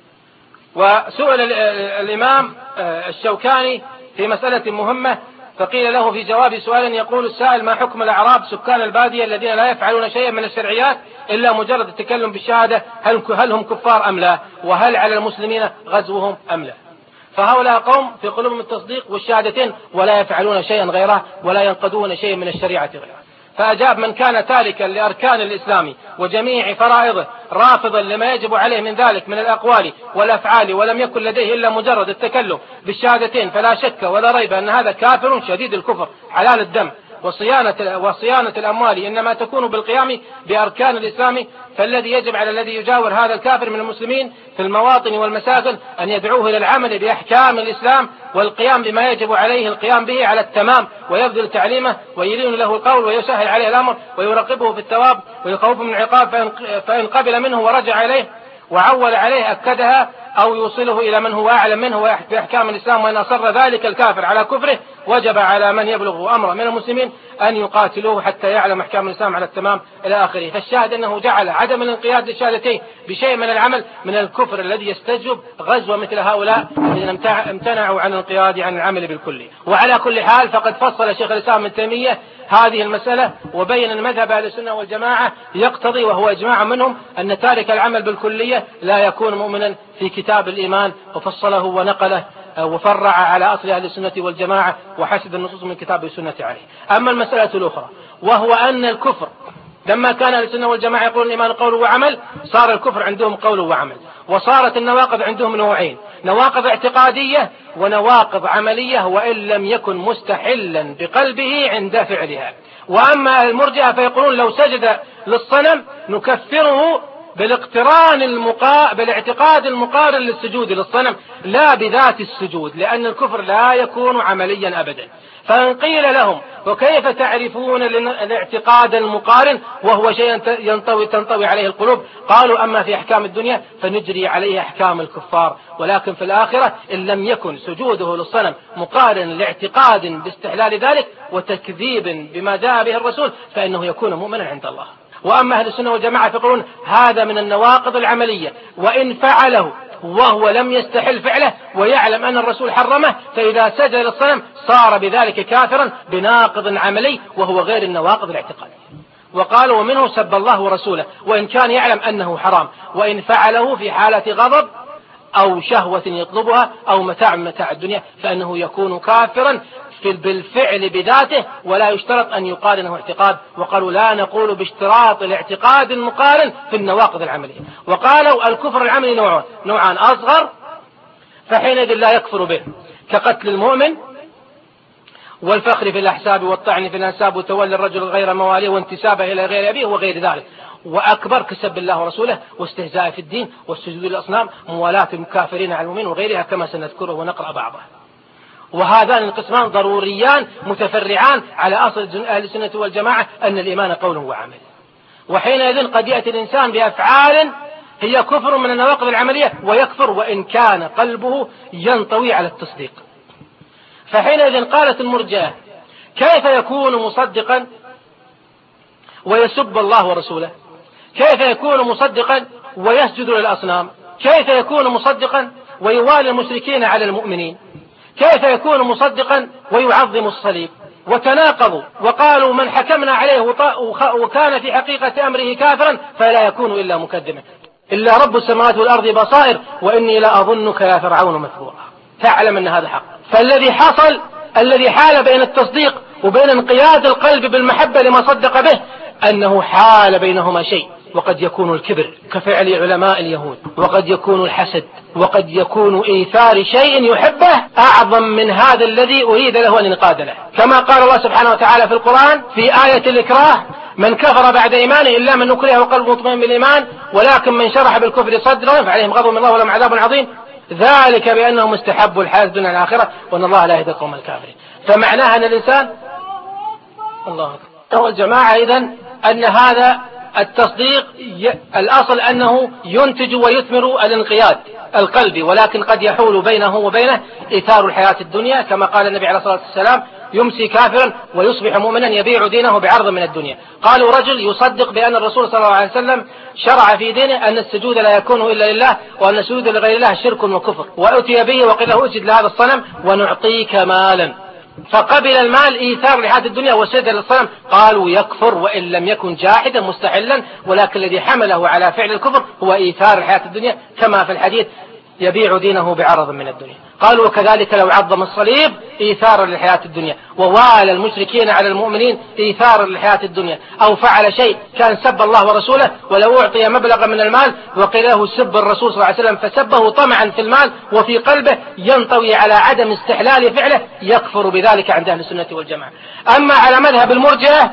وسئل الإمام الشوكاني في مسألة مهمة فقيل له في جواب سؤال يقول السائل ما حكم الأعراب سكان البادية الذين لا يفعلون شيئا من الشرعيات إلا مجرد التكلم بالشهادة، هل هم كفار أم لا؟ وهل على المسلمين غزوهم أم لا؟ فهؤلاء قوم في قلوبهم التصديق والشهادتين ولا يفعلون شيئا غيره ولا ينقضون شيئا من الشريعة غيره. فأجاب من كان تاركا لأركان الإسلام وجميع فرائضه رافضا لما يجب عليه من ذلك من الأقوال والأفعال ولم يكن لديه إلا مجرد التكلم بالشهادتين فلا شك ولا ريب أن هذا كافر شديد الكفر حلال الدم. وصيانة الأموال إنما تكون بالقيام بأركان الإسلام، فالذي يجب على الذي يجاور هذا الكافر من المسلمين في المواطن والمساكن أن يدعوه إلى العمل بأحكام الإسلام والقيام بما يجب عليه القيام به على التمام، ويبذل تعليمه ويلين له القول ويسهل عليه الأمر ويراقبه في الثواب ويخوفه من العقاب، فإن قبل منه ورجع إليه وعول عليه أكدها أو يوصله إلى من هو أعلم منه بأحكام الإسلام. وإن أصر ذلك الكافر على كفره وجب على من يبلغ أمره من المسلمين أن يقاتلوه حتى يعلم أحكام الإسلام على التمام إلى آخره. فالشاهد أنه جعل عدم الانقياد للشهادتين بشيء من العمل من الكفر الذي يستجب غزو مثل هؤلاء الذين امتنعوا عن الانقياد عن العمل بالكلية. وعلى كل حال فقد فصل شيخ الإسلام ابن تيمية هذه المسألة وبين أن مذهب أهل السنة والجماعة يقتضي وهو إجماع منهم أن تارك العمل بالكلية لا يكون مؤمنا في كتاب الإيمان، وفصله ونقله وفرع على أصل أهل السنة والجماعة وحسب النصوص من كتاب السنة عليه. أما المسألة الأخرى وهو أن الكفر لما كان أهل السنة والجماعة يقولون الإيمان قول وعمل صار الكفر عندهم قول وعمل، وصارت النواقض عندهم نوعين: نواقض اعتقادية ونواقض عملية وإن لم يكن مستحلا بقلبه عند فعلها. وأما المرجئة فيقولون لو سجد للصنم نكفره بالاعتقاد المقارن للسجود للصنم لا بذات السجود، لأن الكفر لا يكون عمليا أبدا. فإن قيل لهم وكيف تعرفون الاعتقاد المقارن وهو شيء تنطوي عليه القلوب؟ قالوا أما في أحكام الدنيا فنجري عليه أحكام الكفار، ولكن في الآخرة إن لم يكن سجوده للصنم مقارن لاعتقاد باستحلال ذلك وتكذيب بما جاء به الرسول فإنه يكون مؤمنا عند الله. وأما أهل السنة والجماعة فيقولون هذا من النواقض العملية، وإن فعله وهو لم يستحل فعله ويعلم أن الرسول حرمه فإذا سجد للصنم صار بذلك كافرا بناقض عملي وهو غير النواقض الاعتقادية. وقالوا ومنه سب الله ورسوله وإن كان يعلم أنه حرام، وإن فعله في حالة غضب أو شهوة يطلبها أو متاع من متاع الدنيا فإنه يكون كافرا بالفعل بذاته ولا يشترط أن يقارنه اعتقاد. وقالوا لا نقول باشتراط الاعتقاد المقارن في النواقض العملية. وقالوا الكفر العملي نوعان: أصغر فحينئذ لا يكفر به كقتل المؤمن والفخر في الأحساب والطعن في الأنساب وتولي الرجل غير مواليه وانتسابه إلى غير أبيه وغير ذلك. وأكبر كسب الله ورسوله واستهزاء في الدين والسجود للأصنام موالاة المكافرين على المؤمنين وغيرها كما سنذكره ونقرأ بعضها. وهذان القسمان ضروريان متفرعان على أصل أهل السنة والجماعة أن الإيمان قول وعمل. وحينئذ قد يأتي الإنسان بأفعال هي كفر من النواقض العملية ويكفر وإن كان قلبه ينطوي على التصديق. فحينئذ قالت المرجئة كيف يكون مصدقا ويسب الله ورسوله؟ كيف يكون مصدقا ويسجد للأصنام؟ كيف يكون مصدقا ويوالي المشركين على المؤمنين؟ كيف يكون مصدقا ويعظم الصليب؟ وتناقضوا وقالوا من حكمنا عليه وكان في حقيقة أمره كافرا فلا يكون إلا مكذبا إلا رب السماوات والأرض بصائر وإني لأظنك يا فرعون مثبورا. تعلم أن هذا حق. فالذي حصل الذي حال بين التصديق وبين انقياد القلب بالمحبة لما صدق به أنه حال بينهما شيء، وقد يكون الكبر كفعل علماء اليهود، وقد يكون الحسد، وقد يكون إيثار شيء يحبه أعظم من هذا الذي أريد له أن ينقاد له. كما قال الله سبحانه وتعالى في القرآن في آية الإكراه من كفر بعد إيمانه إلا من نكره وقلبه مطمئن بالإيمان ولكن من شرح بالكفر صدرا فعليهم غضب من الله ولهم عذاب عظيم ذلك بأنهم استحبوا الحياة الدنيا على الآخرة وأن الله لا يهدي القوم الكافرين. فمعناها أن الإنسان الله أكبر والجماعة إذن أن هذا التصديق الأصل أنه ينتج ويثمر الانقياد القلبي، ولكن قد يحول بينه وبينه إيثار الحياة الدنيا، كما قال النبي عليه الصلاة والسلام: يمسي كافرا ويصبح مؤمنا يبيع دينه بعرض من الدنيا. قالوا: رجل يصدق بأن الرسول صلى الله عليه وسلم شرع في دينه أن السجود لا يكون إلا لله، وأن السجود لغير الله شرك وكفر، وأتي به وقيل له: اسجد لهذا الصنم ونعطيك مالا. فقبل المال إيثار لحياة الدنيا وسجد للصنم. قالوا: يكفر وإن لم يكن جاحدا مستحلا، ولكن الذي حمله على فعل الكفر هو إيثار الحياة الدنيا، كما في الحديث: يبيع دينه بعرض من الدنيا. قالوا: وكذلك لو عظم الصليب إيثارا للحياة الدنيا، ووالى المشركين على المؤمنين إيثارا للحياة الدنيا، أو فعل شيء كان سب الله ورسوله، ولو أعطي مبلغا من المال وقيل له سب الرسول صلى الله عليه وسلم فسبه طمعا في المال وفي قلبه ينطوي على عدم استحلال فعله، يكفر بذلك عند أهل السنة والجماعة. أما على مذهب المرجئة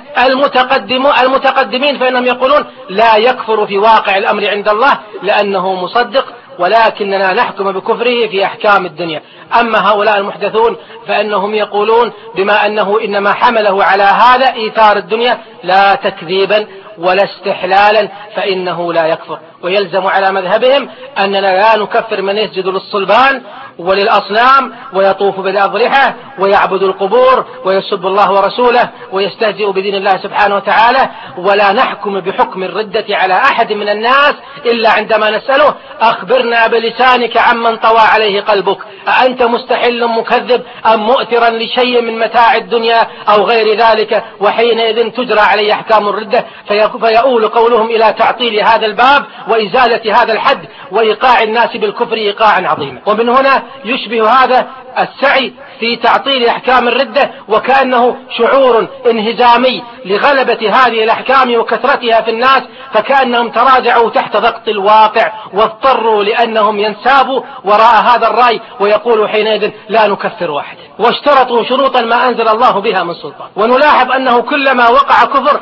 المتقدمين فإنهم يقولون: لا يكفر في واقع الأمر عند الله لأنه مصدق، ولكننا نحكم بكفره في أحكام الدنيا. أما هؤلاء المحدثون فإنهم يقولون بما أنه إنما حمله على هذا إيثار الدنيا لا تكذيبا ولا استحلالا فإنه لا يكفر. ويلزم على مذهبهم أننا لا نكفر من يسجد للصلبان وللأصنام ويطوف بالأضرحة ويعبد القبور ويسب الله ورسوله ويستهزئ بدين الله سبحانه وتعالى، ولا نحكم بحكم الردة على أحد من الناس إلا عندما نسأله: أخبرنا بلسانك عمن طوى عليه قلبك، أأنت مستحل مكذب أم مؤثرا لشيء من متاع الدنيا أو غير ذلك؟ وحينئذ تجرى عليه أحكام الردة، فيؤول قولهم إلى تعطيل هذا الباب وإزالة هذا الحد وإيقاع الناس بالكفر إيقاعا عظيما. ومن هنا يشبه هذا السعي في تعطيل أحكام الردة وكأنه شعور انهزامي لغلبة هذه الأحكام وكثرتها في الناس، فكأنهم تراجعوا تحت ضغط الواقع واضطروا لأنهم ينسابوا وراء هذا الرأي ويقولوا حينئذ لا نكفر واحد، واشترطوا شروطا ما أنزل الله بها من سلطان. ونلاحظ أنه كلما وقع كفر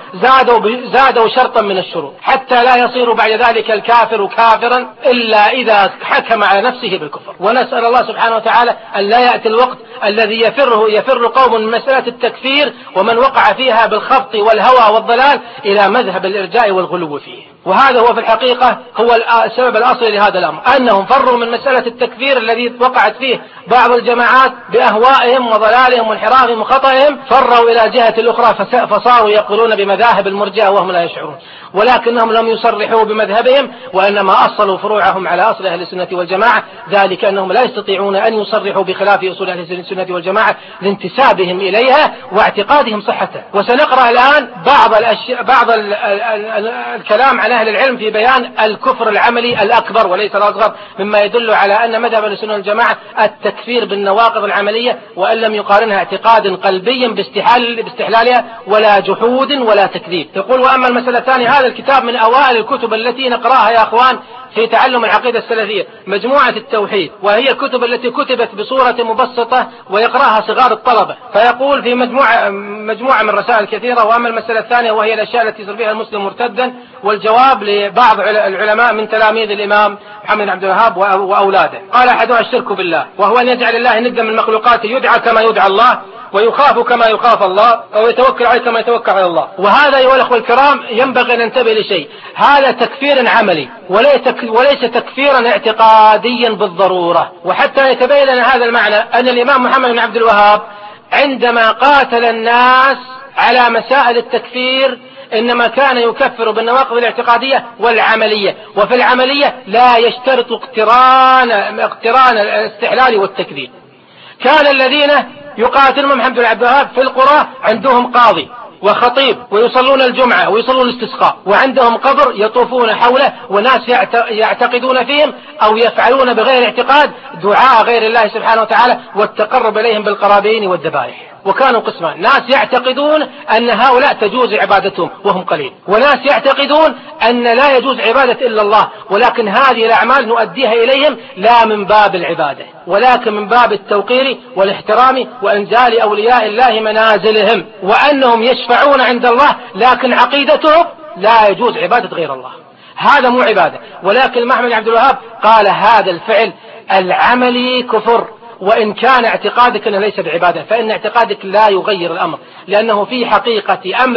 زادوا شرطا من الشروط، حتى لا يصير بعد ذلك الكافر كافرا إلا إذا حكم على نفسه بالكفر. ونسأل الله سبحانه وتعالى أن لا يأتي الوقت الذي يفر قوم من مسألة التكفير ومن وقع فيها بالخبط والهوى والضلال إلى مذهب الإرجاء والغلو فيه. وهذا هو في الحقيقة هو السبب الأصلي لهذا الأمر، أنهم فروا من مسألة التكفير الذي وقعت فيه بعض الجماعات بأهوائهم وضلالهم وانحرافهم وخطئهم، فروا إلى جهة الأخرى فصاروا يقولون بمذاهب المرجئة وهم لا يشعرون، ولكنهم لم يصرحوا بمذهبهم وإنما أصلوا فروعهم على أصل أهل السنة والجماعة، ذلك أنهم لا يستطيعون أن يصرحوا بخلاف أصول أهل السنة والجماعة لانتسابهم إليها واعتقادهم صحتها. وسنقرأ الآن بعض الكلام عن أهل العلم في بيان الكفر العملي الأكبر وليس الأصغر، مما يدل على أن مذهب أهل السنة والجماعة التكفير بالنواقض العملية، وأن لم يقارنها اعتقاد قلبي باستحلالها ولا جحود ولا تكذيب. يقول: وأما المسألة الثانية، هذا الكتاب من أوائل الكتب التي نقرأها يا أخوان في تعلم العقيدة السلفية، مجموعة التوحيد، وهي الكتب التي كتبت بصورة مبسطة ويقرأها صغار الطلبة. فيقول في مجموعة من رسائل كثيرة: وأما المسألة الثانية وهي الأشياء التي يصير بها المسلم مرتدا، والجواب لبعض العلماء من تلاميذ الإمام محمد بن عبد الوهاب وأولاده. قال أحدها: الشرك بالله، وهو أن يجعل الله ندا من مخلوقاته، يدعى كما يدعى الله، ويخاف كما يخاف الله، أو يتوكل عليه كما يتوكل على الله. وهذا أيها الأخوة الكرام ينبغي أن ننتبه لشيء، هذا تكفير عملي وليس تكفيرا اعتقاديا بالضرورة. وحتى يتبين هذا المعنى أن الإمام محمد بن عبد الوهاب عندما قاتل الناس على مسائل التكفير إنما كان يكفر بالنواقض الاعتقادية والعملية، وفي العملية لا يشترط اقتران الاستحلال والتكذيب. كان الذين يقاتلون محمد بن عبد الوهاب في القرى عندهم قاضي وخطيب ويصلون الجمعة ويصلون الاستسقاء، وعندهم قبر يطوفون حوله وناس يعتقدون فيهم أو يفعلون بغير اعتقاد دعاء غير الله سبحانه وتعالى والتقرب إليهم بالقرابين والذبائح. وكانوا قسمان: ناس يعتقدون أن هؤلاء تجوز عبادتهم وهم قليل، وناس يعتقدون أن لا يجوز عبادة إلا الله، ولكن هذه الأعمال نؤديها إليهم لا من باب العبادة ولكن من باب التوقير والاحترام وإنزال أولياء الله منازلهم، وأنهم يشفعون عند الله، لكن عقيدتهم لا يجوز عبادة غير الله، هذا مو عبادة. ولكن محمد بن عبد الوهاب قال: هذا الفعل العملي كفر، وإن كان اعتقادك أنه ليس بعبادة، فإن اعتقادك لا يغير الأمر، لأنه في حقيقة أمره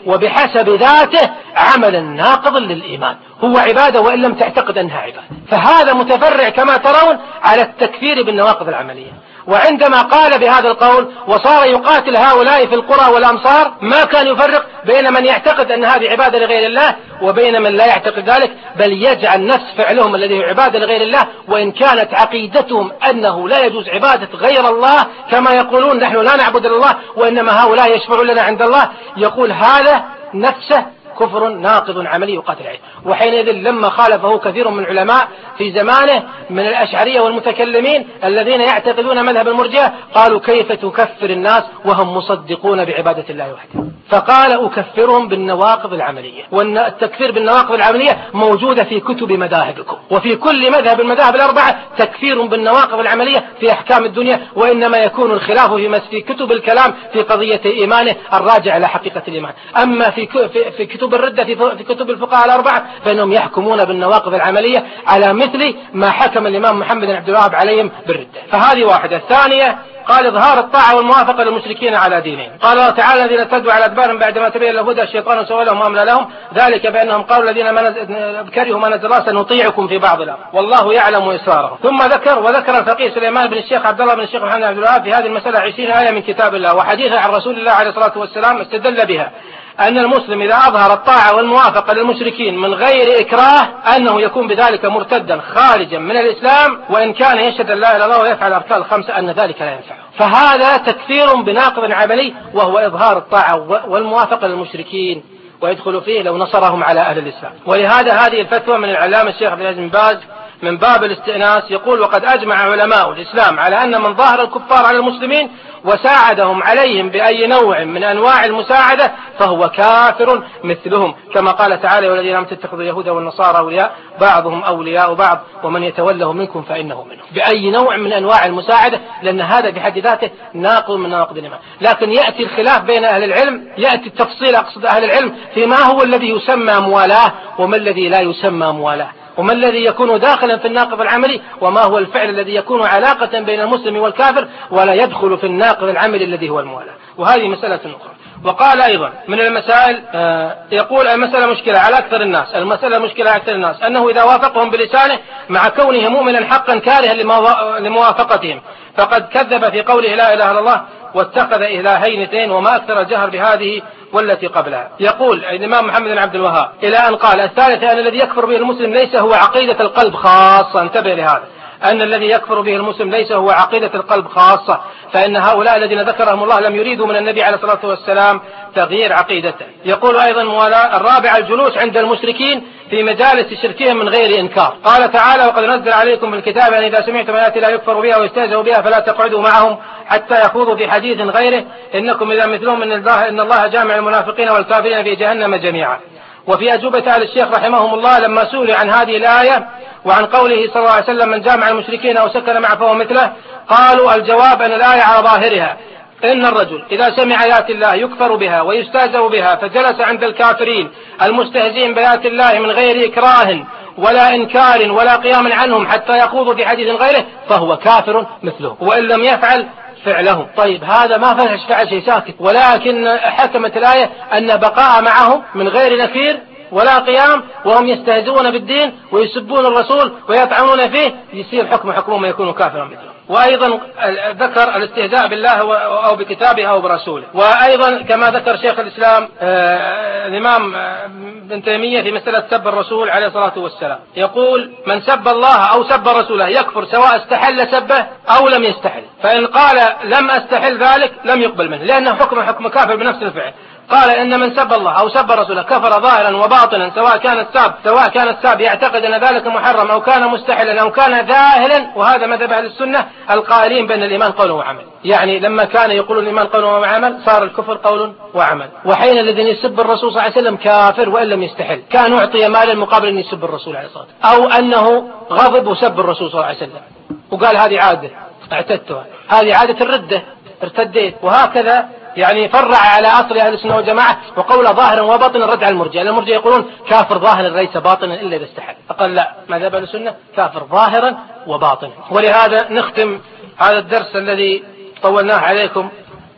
وبحسب ذاته عملا ناقضا للإيمان، هو عبادة وإن لم تعتقد أنها عبادة. فهذا متفرع كما ترون على التكفير بالنواقض العملية. وعندما قال بهذا القول وصار يقاتل هؤلاء في القرى والأمصار ما كان يفرق بين من يعتقد أن هذه عبادة لغير الله وبين من لا يعتقد ذلك، بل يجعل نفس فعلهم الذي هو عبادة لغير الله، وإن كانت عقيدتهم أنه لا يجوز عبادة غير الله كما يقولون نحن لا نعبد الله وإنما هؤلاء يشفعون لنا عند الله، يقول هذا نفسه كفر ناقض عملي يقاتل عليه. وحينئذ لما خالفه كثير من العلماء في زمانه من الأشعرية والمتكلمين الذين يعتقدون مذهب المرجئة قالوا كيف تكفر الناس وهم مصدقون بعبادة الله وحده؟ فقال أكفرهم بالنواقض العملية. والتكفير بالنواقض العملية موجودة في كتب مذاهبكم، وفي كل مذهب المذاهب الأربعة تكفير بالنواقض العملية في أحكام الدنيا، وإنما يكون الخلاف في كتب الكلام في قضية إيمانه الراجع على حقيقة الإيمان. أما في كتب الردة في كتب الفقهاء الأربعة فإنهم يحكمون بالنواقض العملية على مثل ما حكم الإمام محمد بن عبد الوهاب عليهم بالردة. فهذه واحدة. الثانية قال إظهار الطاعة والموافقة للمشركين على دينهم. قال الله تعالى الذين ارتدوا على أدبارهم بعدما تبين لهم الهدى الشيطان سوى لهم وأملى لهم ذلك بأنهم قالوا الذين كرهوا ما نزل الله سنطيعكم في بعض الأمر والله يعلم إسرارهم. ثم وذكر الفقيه سليمان بن الشيخ عبد الله بن الشيخ محمد بن عبد الوهاب في هذه المسألة 20 آية من كتاب الله وحديثا عن رسول الله عليه الصلاة والسلام استدل بها أن المسلم إذا أظهر الطاعة والموافقة للمشركين من غير إكراه أنه يكون بذلك مرتدا خارجا من الإسلام، وإن كان يشهد لا إله إلا الله ويفعل الأركان الخمسة أن ذلك لا ينفعه. فهذا تكفير بناقض عملي وهو إظهار الطاعة والموافقة للمشركين، ويدخل فيه لو نصرهم على أهل الإسلام. ولهذا هذه الفتوى من العلامة الشيخ عبد العزيز بن باز من باب الاستئناس يقول وقد أجمع علماء الإسلام على أن من ظاهر الكفار على المسلمين وساعدهم عليهم بأي نوع من أنواع المساعدة فهو كافر مثلهم، كما قال تعالى والذين لم تتخذوا اليهود والنصارى أولياء بعضهم أولياء بعض ومن يتوله منكم فإنه منهم، بأي نوع من أنواع المساعدة، لأن هذا بحد ذاته ناقض من نواقض الإيمان. لكن يأتي الخلاف بين أهل العلم، يأتي التفصيل أقصد أهل العلم فيما هو الذي يسمى موالاه وما الذي لا يسمى موالاه، وما الذي يكون داخلا في الناقض العملي وما هو الفعل الذي يكون علاقة بين المسلم والكافر ولا يدخل في الناقض العملي الذي هو الموالاة. وهذه مسألة أخرى. وقال أيضا من المسائل يقول المسألة مشكلة على أكثر الناس، المسألة مشكلة على أكثر الناس أنه إذا وافقهم بلسانه مع كونه مؤمنا حقا كارها لموافقتهم فقد كذب في قوله لا إله إلا الله واتخذ إلهين اثنين وما أكثر الجهر بهذه والتي قبلها. يقول الإمام محمد بن عبد الوهاب إلى أن قال الثالثة أن الذي يكفر به المسلم ليس هو عقيدة القلب خاصة، انتبه لهذا، أن الذي يكفر به المسلم ليس هو عقيدة القلب خاصة، فإن هؤلاء الذين ذكرهم الله لم يريدوا من النبي عليه الصلاة والسلام تغيير عقيدته. يقول أيضا الرابع الجلوس عند المشركين في مجالس شركهم من غير إنكار. قال تعالى وقد نزل عليكم في الكتاب أن إذا سمعتم آيات لا يكفر بها ويستهزئ بها فلا تقعدوا معهم حتى يخوضوا في حديث غيره إنكم إذا مثلهم إن الله جامع المنافقين والكافرين في جهنم جميعا. وفي أجوبة آل الشيخ رحمهم الله لما سئلوا عن هذه الآية وعن قوله صلى الله عليه وسلم من جامع المشركين أو سكن معه فهو مثله، قالوا الجواب أن الآية على ظاهرها إن الرجل إذا سمع آيات الله يكفر بها ويستهزأ بها فجلس عند الكافرين المستهزئين بآيات الله من غير إكراه ولا إنكار ولا قيام عنهم حتى يخوضوا في حديث غيره فهو كافر مثله وإن لم يفعل فعله. طيب هذا ما فعل شيء ساكت، ولكن حكمت الآية أن بقاء معهم من غير نكير ولا قيام وهم يستهزئون بالدين ويسبون الرسول ويطعنون فيه يصير حكمهم يكون كافرا مثله. وأيضا ذكر الاستهزاء بالله أو بكتابه أو برسوله. وأيضا كما ذكر شيخ الإسلام الإمام ابن تيمية في مسألة سب الرسول عليه الصلاة والسلام يقول من سب الله أو سب رسوله يكفر سواء استحل سبه أو لم يستحل، فإن قال لم أستحل ذلك لم يقبل منه لأنه حكم كافر بنفس الفعل. قال إن من سب الله أو سب رسوله كفر ظاهرا وباطنا سواء كان الساب يعتقد أن ذلك محرم أو كان مستحلا أو كان ذاهلا، وهذا مذهب أهل السنة القائلين بأن الإيمان قول وعمل. يعني لما كان يقول الإيمان قول وعمل صار الكفر قول وعمل. وحين الذين يسب الرسول صلى الله عليه وسلم كافر وإن لم يستحل، كان يعطي مالا مقابل أن يسب الرسول عليه الصلاة والسلام، أو أنه غضب وسب الرسول صلى الله عليه وسلم وقال هذه عادة اعتدتها، هذه عادة الردة ارتديت، وهكذا يعني فرع على أصل أهل السنة والجماعة وقول ظاهرا وباطنا الرد على المرجئة. المرجئة يقولون كافر ظاهرا ليس باطنا إلا إذا استحل، فقال لا، مذهب أهل السنة كافر ظاهرا وباطنا. ولهذا نختم هذا الدرس الذي طولناه عليكم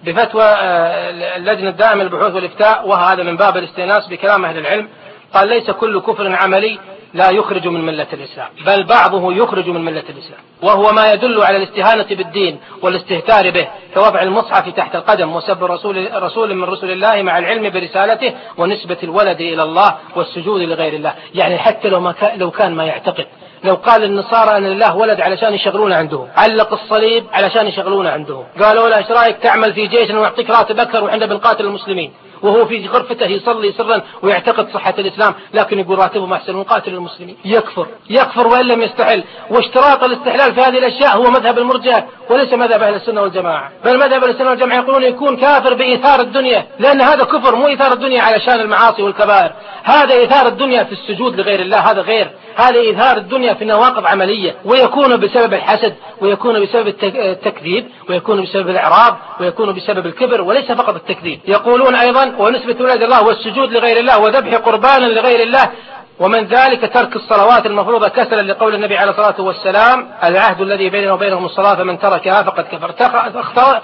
بفتوى اللجنة الدائمة للبحوث والإفتاء، وهذا من باب الاستئناس بكلام أهل العلم، قال ليس كل كفر عملي لا يخرج من ملة الإسلام، بل بعضه يخرج من ملة الإسلام، وهو ما يدل على الاستهانة بالدين والاستهتار به، كوضع المصحف تحت القدم وسب رسول من رسل الله مع العلم برسالته ونسبة الولد إلى الله والسجود لغير الله. يعني حتى لو كان ما يعتقد، لو قال النصارى أن الله ولد علشان يشغلون عندهم، علق الصليب علشان يشغلون عندهم، قالوا له ايش رايك تعمل في جيش ونعطيك راتب أكثر وحنا بنقاتل المسلمين، وهو في غرفته يصلي سرا ويعتقد صحة الإسلام، لكن يقول راتبه أحسن ونقاتل المسلمين. يكفر وإن لم يستحل. واشتراط الاستحلال في هذه الأشياء هو مذهب المرجئة وليس مذهب أهل السنة والجماعة، بل مذهب أهل السنة والجماعة يقولون يكون كافر بإيثار الدنيا، لأن هذا كفر، مو إيثار الدنيا علشان المعاصي والكبائر، هذا إيثار الدنيا في السجود لغير الله، هذا غير، هذا إيثار الدنيا في نواقض عملية، ويكون بسبب الحسد، ويكون بسبب التكذيب، ويكون بسبب الإعراض، ويكون بسبب الكبر، وليس فقط التكذيب. يقولون أيضا ونسبة ولد الله والسجود لغير الله وذبح قربانا لغير الله، ومن ذلك ترك الصلوات المفروضة كسلا لقول النبي عليه الصلاة والسلام العهد الذي بيننا وبينهم الصلاة فمن تركها فقد كفر.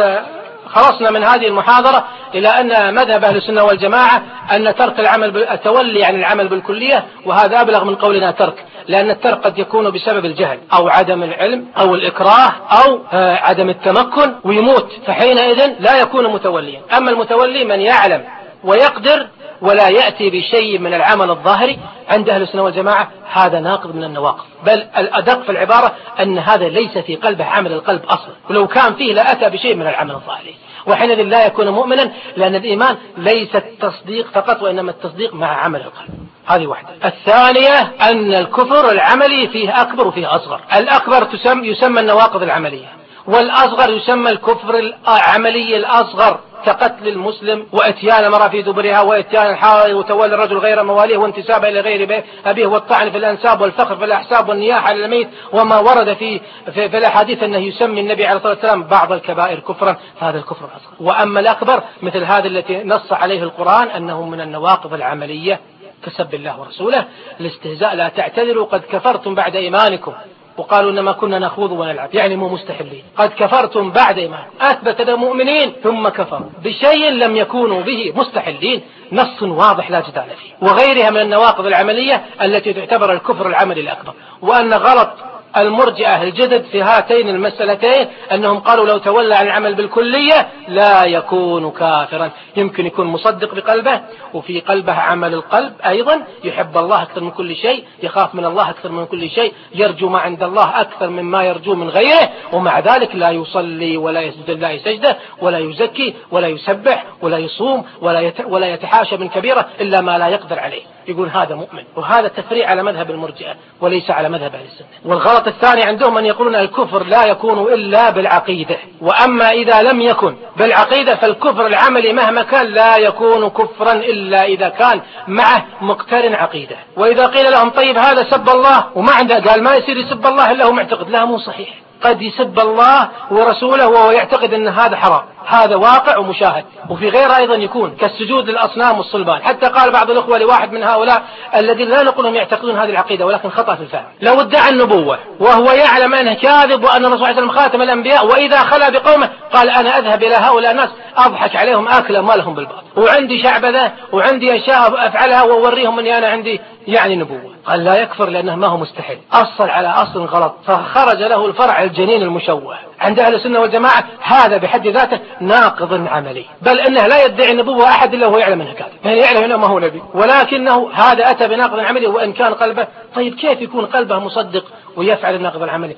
خلصنا من هذه المحاضرة إلى أن مذهب أهل السنة والجماعة أن ترك التولي عن العمل بالكلية، وهذا أبلغ من قولنا ترك، لأن الترك قد يكون بسبب الجهل أو عدم العلم أو الإكراه أو عدم التمكن ويموت، فحينئذ لا يكون متوليا. أما المتولي من يعلم ويقدر ولا يأتي بشيء من العمل الظاهري، عند أهل السنة والجماعة هذا ناقض من النواقض، بل الأدق في العبارة أن هذا ليس في قلبه عمل القلب أصلا، ولو كان فيه لأتى بشيء من العمل الظاهري، وحينئذ لا يكون مؤمنا، لأن الإيمان ليس التصديق فقط وإنما التصديق مع عمل القلب. هذه واحدة. الثانية أن الكفر العملي فيه أكبر وفيه أصغر. الأكبر يسمى النواقض العملية، والأصغر يسمى الكفر العملي الأصغر، كقتل المسلم واتيان المرأة في دبرها واتيان الحائض وتولي الرجل غير مواليه وانتسابه إلى غير أبيه والطعن في الأنساب والفخر في الأحساب والنياحة على الميت، وما ورد في الأحاديث أنه يسمي النبي عليه الصلاة والسلام بعض الكبائر كفرا، هذا الكفر الأصغر. وأما الأكبر مثل هذا التي نص عليه القرآن أنه من النواقض العملية كسب الله ورسوله، الاستهزاء، لا تعتذروا قد كفرتم بعد إيمانكم، وقالوا إنما كنا نخوض ونلعب، يعني مو مستحلين، قد كفرتم بعد إيمان، أثبت المؤمنين ثم كفروا بشيء لم يكونوا به مستحلين، نص واضح لا جدال فيه. وغيرها من النواقض العملية التي تعتبر الكفر العملي الأكبر. وأن غلط المرجئة الجدد في هاتين المسألتين أنهم قالوا لو تولى عن العمل بالكلية لا يكون كافرا، يمكن يكون مصدق بقلبه وفي قلبه عمل القلب أيضا، يحب الله أكثر من كل شيء، يخاف من الله أكثر من كل شيء، يرجو ما عند الله أكثر مما يرجو من غيره، ومع ذلك لا يصلي ولا يسجد الله سجدة ولا يزكي ولا يسبح ولا يصوم ولا يتحاشى من كبيرة إلا ما لا يقدر عليه، يقول هذا مؤمن. وهذا تفريع على مذهب المرجئة وليس على مذهب أهل السنة. والغلط الثاني عندهم أن يقولون الكفر لا يكون إلا بالعقيدة، وأما إذا لم يكن بالعقيدة فالكفر العملي مهما كان لا يكون كفرا إلا إذا كان معه مقترن عقيدة. وإذا قيل لهم طيب هذا سب الله وما عنده، قال ما يصير يسب الله إلا هو معتقد، لا مو صحيح، قد يسب الله ورسوله وهو يعتقد أن هذا حرام، هذا واقع ومشاهد. وفي غير أيضا يكون كالسجود للأصنام والصلبان، حتى قال بعض الأخوة لواحد من هؤلاء الذين لا نقولهم يعتقدون هذه العقيدة ولكن خطأ في الفهم، لو ادعى النبوة وهو يعلم أنه كاذب وأن الرسول صلى الله عليه وسلم خاتم الأنبياء، وإذا خلا بقومه قال أنا أذهب إلى هؤلاء الناس أضحك عليهم آكل أموالهم بالباطل، وعندي شعبذة وعندي أشياء أفعلها وأوريهم أني أنا عندي يعني نبوة، قال لا يكفر لأنه ما هو مستحيل، أصل على أصل غلط، فخرج له الفرع الجنين المشوه. عند أهل السنة والجماعة هذا بحد ذاته ناقض عملي، بل أنه لا يدعي النبوة أحد إلا هو يعلم أنه كاذب، يعني يعلم أنه ما هو نبي، ولكنه هذا أتى بناقض عملي وإن كان قلبه. طيب كيف يكون قلبه مصدق ويفعل الناقض العملي؟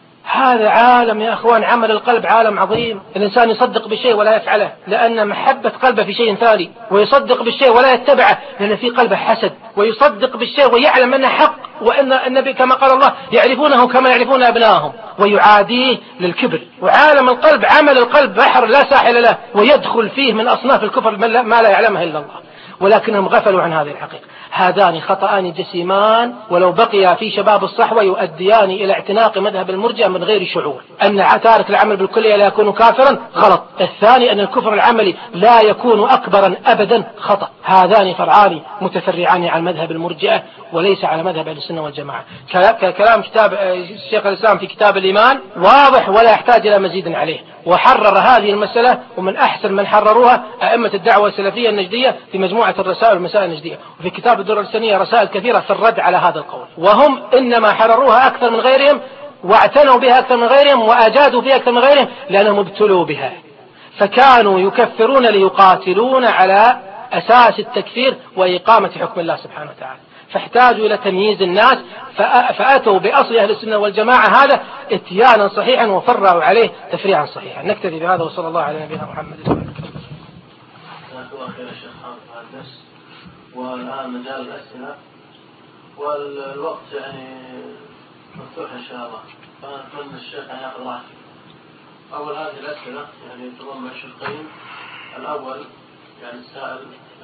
هذا عالم يا أخوان، عمل القلب عالم عظيم، الإنسان يصدق بالشيء ولا يفعله لأن محبة قلبه في شيء ثاني، ويصدق بالشيء ولا يتبعه لأن في قلبه حسد، ويصدق بالشيء ويعلم أنه حق وأن النبي كما قال الله يعرفونه كما يعرفون أبنائهم، ويعاديه للكبر. وعالم القلب، عمل القلب بحر لا ساحل له، ويدخل فيه من أصناف الكفر ما لا يعلمها إلا الله. ولكنهم غفلوا عن هذه الحقيقة. هذان خطأان جسيمان ولو بقيا في شباب الصحوة يؤديان إلى اعتناق مذهب المرجئة من غير شعور. أن تارك العمل بالكلية لا يكون كافرا غلط. الثاني أن الكفر العملي لا يكون أكبرا أبدا خطأ. هذان فرعان متفرعان عن مذهب المرجئة وليس على مذهب أهل السنة والجماعة. كلام كتاب الشيخ الإسلام في كتاب الإيمان واضح ولا يحتاج إلى مزيد عليه، وحرر هذه المسألة ومن أحسن من حرروها أئمة الدعوة السلفية النجدية في مجموعة الرسائل والمسائل النجدية، وفي كتاب الدرر السنية رسائل كثيرة في الرد على هذا القول. وهم إنما حرروها أكثر من غيرهم واعتنوا بها أكثر من غيرهم وأجادوا فيها أكثر من غيرهم لأنهم ابتلوا بها، فكانوا يكفرون ليقاتلون على أساس التكفير وإقامة حكم الله سبحانه وتعالى، فاحتاجوا إلى تمييز الناس فأتوا بأصل أهل السنة والجماعة هذا اتيانا صحيحا وفرعوا عليه تفريعا صحيحا. نكتفي بهذا وصلى الله على نبينا محمد. والآن مجال الأسئلة والوقت مفتوح إن شاء الله، فنتمنى الشيخ أن يأخذ راحته. أول هذه الأسئلة تضم شقين. الأول السائل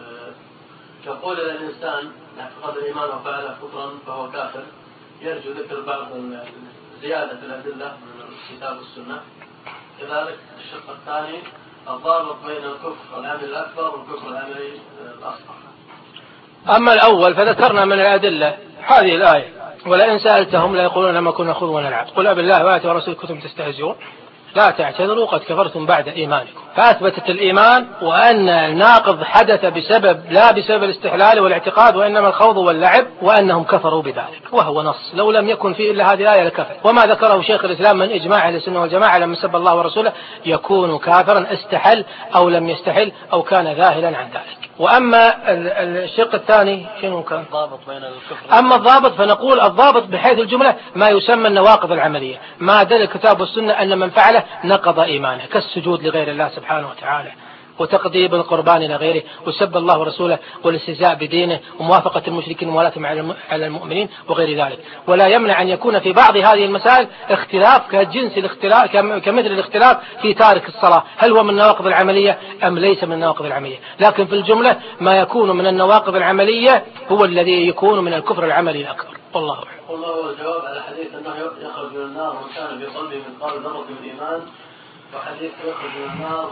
يقول إذا الإنسان اعتقد الإيمان وفعله كفرا فهو كافر، يرجو ذكر بعض زيادة الأدلة من الكتاب والسنة. كذلك الشق الثاني الضابط بين الكفر العملي الأكبر والكفر العملي الأصغر. أما الأول فذكرنا من الأدلة هذه الآية ولئن سألتهم لا يقولون لما كنا نخوض ونلعب قل أبالله وآياته ورسوله كنتم تستهزئون لا تعتذروا قد كفرتم بعد إيمانكم. فأثبتت الإيمان وأن الناقض حدث لا بسبب الاستحلال والاعتقاد وإنما الخوض واللعب، وأنهم كفروا بذلك، وهو نص لو لم يكن فيه إلا هذه الآية لكفر. وما ذكره شيخ الإسلام من إجماع أهل السنة والجماعة لما سب الله ورسوله يكون كافرا استحل أو لم يستحل أو كان ذاهلا عن ذلك. وأما الشق الثاني شنو كان؟ أما الضابط فنقول الضابط بحيث الجملة ما يسمى النواقض العملية، ما دل الكتاب والسنة أن من فعله نقض إيمانه كالسجود لغير الله سبحانه وتعالى وتقديم القربان إلى غيره وسب الله ورسوله والاستهزاء بدينه وموافقة المشركين وموالاتهم على المؤمنين وغير ذلك. ولا يمنع أن يكون في بعض هذه المسائل اختلاف كجنس الاختلاف كمثل الاختلاف في تارك الصلاة، هل هو من النواقض العملية أم ليس من النواقض العملية، لكن في الجملة ما يكون من النواقض العملية هو الذي يكون من الكفر العملي الأكبر. والله أعلم. والله هو الجواب على حديث أنه يخرج من النار من كان في قلبه مثقال ذرة من الإيمان، وحديث يخرج من النار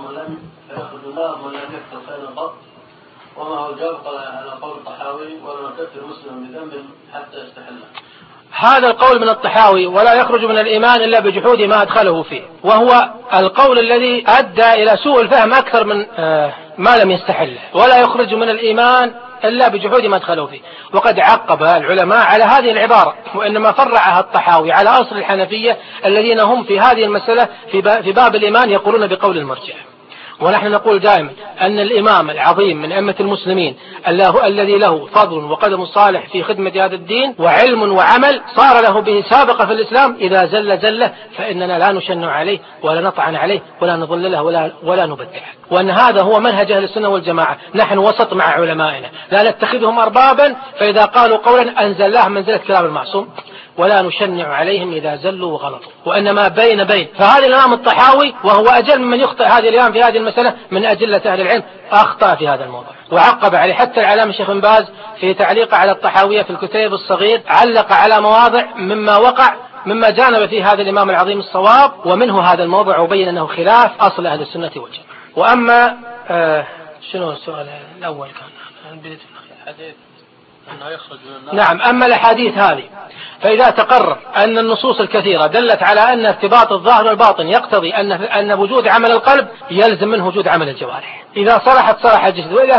من لم يكفر خيرا قط. وما هو الجواب على قول الطحاوي ولا نكفر مسلما بذنب حتى يستحله. هذا القول من الطحاوي ولا يخرج من الإيمان إلا بجحود ما أدخله فيه، وهو القول الذي أدى إلى سوء الفهم أكثر من ما لم يستحله. ولا يخرج من الإيمان إلا بجحود ما أدخله فيه. وقد عقب العلماء على هذه العبارة، وإنما فرعها الطحاوي على أصل الحنفية الذين هم في هذه المسألة في باب الإيمان يقولون بقول المرجئة. ونحن نقول دائما أن الإمام العظيم من أئمة المسلمين الذي له فضل وقدم صالح في خدمة هذا الدين وعلم وعمل صار له به سابقة في الإسلام، إذا زل فإننا لا نشنع عليه ولا نطعن عليه ولا نضل له ولا نبدعه. وأن هذا هو منهج أهل السنة والجماعة. نحن وسط مع علمائنا لا نتخذهم أربابا فإذا قالوا قولا أنزل الله منزلة كلام المعصوم ولا نشنع عليهم إذا زلوا وغلطوا، وإنما بين. فهذا الإمام الطحاوي وهو أجل من يخطئ هذه الأيام في هذه المسألة من أجلة أهل العلم أخطأ في هذا الموضوع وعقب عليه. حتى العلامة الشيخ بن باز في تعليق على الطحاوية في الكتيب الصغير علق على مواضع مما جانب في هذا الإمام العظيم الصواب، ومنه هذا الموضع وبين أنه خلاف أصل أهل السنة والجماعة. وأما شنو السؤال الأول كان الحديث أنه يخرج من النار. نعم. أما الأحاديث هذه فإذا تقرر أن النصوص الكثيرة دلت على أن ارتباط الظاهر والباطن يقتضي أن وجود عمل القلب يلزم منه وجود عمل الجوارح. إذا صلح الجسد، وإذا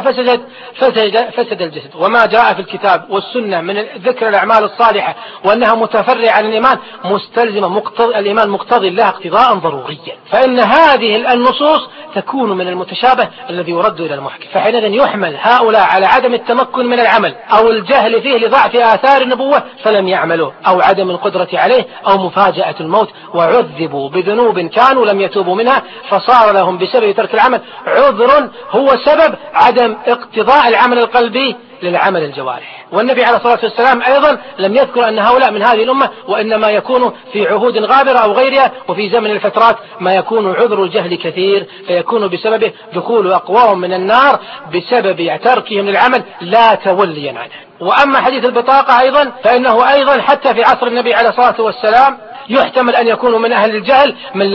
فسد الجسد. وما جاء في الكتاب والسنة من ذكر الأعمال الصالحة وأنها متفرعة عن الإيمان مستلزمة الإيمان مقتضي لها اقتضاء ضروريا، فإن هذه النصوص تكون من المتشابه الذي يرد إلى المحكم، فحينئذ يحمل هؤلاء على عدم التمكن من العمل أو الجهل فيه لضعف آثار النبوة فلم يعملوه، أو عدم القدرة عليه، أو مفاجأة الموت، وعذبوا بذنوب كانوا لم يتوبوا منها فصار لهم بسبب ترك العمل عذر هو سبب عدم اقتضاء العمل القلبي للعمل الجوارح. والنبي عليه الصلاة والسلام أيضا لم يذكر أن هؤلاء من هذه الأمة، وإنما يكون في عهود غابرة أو غيرها، وفي زمن الفترات ما يكون عذر الجهل كثير، فيكون بسببه دخول أقوام من النار بسبب تركهم للعمل لا توليا عنه. وأما حديث البطاقة أيضا فإنه أيضا حتى في عصر النبي عليه الصلاة والسلام يحتمل أن يكونوا من أهل الجهل، من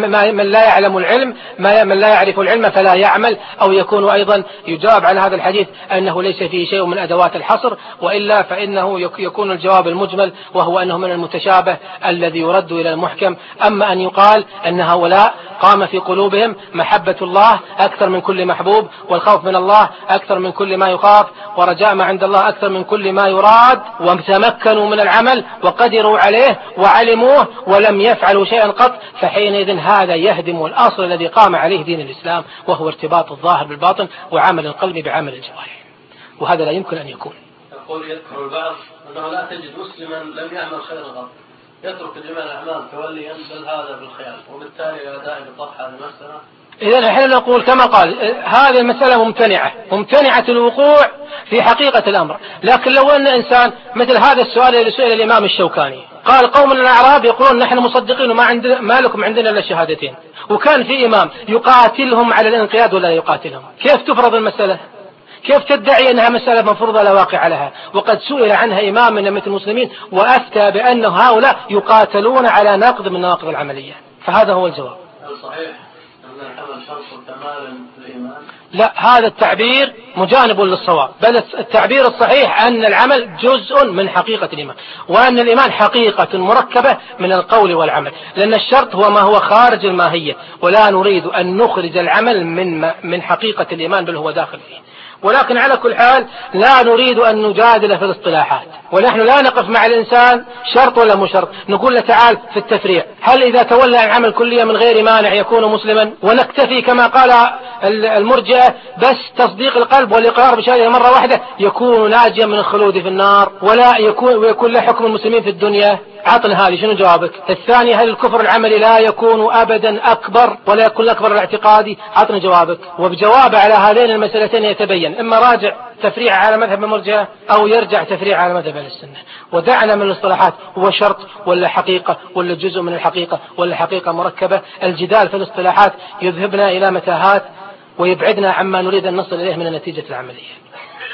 لا يعلم العلم، من لا يعرف العلم فلا يعمل، أو يكون أيضا يجاب على هذا الحديث أنه ليس فيه شيء من أدوات الحصر، وإلا فإنه يكون الجواب المجمل، وهو أنه من المتشابه الذي يرد إلى المحكم. أما أن يقال أن هؤلاء قام في قلوبهم محبة الله أكثر من كل محبوب، والخوف من الله أكثر من كل ما يخاف، ورجاء ما عند الله أكثر من كل ما يراد، وتمكنوا من العمل وقدروا عليه وعلموه ولم يفعلوا شيئا قط، فحينئذ هذا يهدم الأصل الذي قام عليه دين الإسلام، وهو ارتباط الظاهر بالباطن وعمل القلب بعمل الجوارح، وهذا لا يمكن أن يكون. يقول يذكر البعض أنه لا تجد مسلما لم يعمل خيرا قط، يترك جميع الأعمال توليا، بل هذا بالخيال، وبالتالي لا داعي لطرح هذه المسألة. إذا نحن نقول كما قال هذه المسألة ممتنعة الوقوع في حقيقة الأمر. لكن لو أن إنسان مثل هذا السؤال الذي سئل الإمام الشوكاني، قال قوم من الأعراب يقولون نحن مصدقين ما لكم عندنا إلا شهادتين، وكان في إمام يقاتلهم على الانقياد ولا يقاتلهم، كيف تفرض المسألة؟ كيف تدعي أنها مسألة مفروضة لا واقع لها؟ وقد سئل عنها إمام من أئمة المسلمين وأفتى بأن هؤلاء يقاتلون على ناقض من نواقض العملية. فهذا هو الجواب. صحيح أن العمل شرط كمال الإيمان؟ لا، هذا التعبير مجانب للصواب، بل التعبير الصحيح أن العمل جزء من حقيقة الإيمان، وأن الإيمان حقيقة مركبة من القول والعمل، لأن الشرط هو ما هو خارج الماهية، ولا نريد أن نخرج العمل من حقيقة الإيمان، بل هو داخل فيه. ولكن على كل حال لا نريد أن نجادل في الاصطلاحات، ونحن لا نقف مع الإنسان شرط ولا مو شرط، نقول له تعال في التفريع، هل إذا تولى العمل كليا من غير مانع يكون مسلما؟ ونكتفي كما قال المرجئة بس تصديق القلب والإقرار بشهادة مرة واحدة يكون ناجيا من الخلود في النار ولا يكون له حكم المسلمين في الدنيا؟ عطنا هذه، شنو جوابك؟ الثاني، هل الكفر العملي لا يكون أبدا أكبر ولا يكون أكبر الاعتقادي؟ عطنا جوابك. وبجواب على هذين المسألتين يتبين إما راجع تفريع على مذهب المرجئة أو يرجع تفريع على مذهب أهل السنة. ودعنا من الاصطلاحات، هو شرط ولا حقيقة ولا جزء من الحقيقة ولا حقيقة مركبة. الجدال في الاصطلاحات يذهبنا إلى متاهات ويبعدنا عما نريد أن نصل إليه من النتيجة العملية.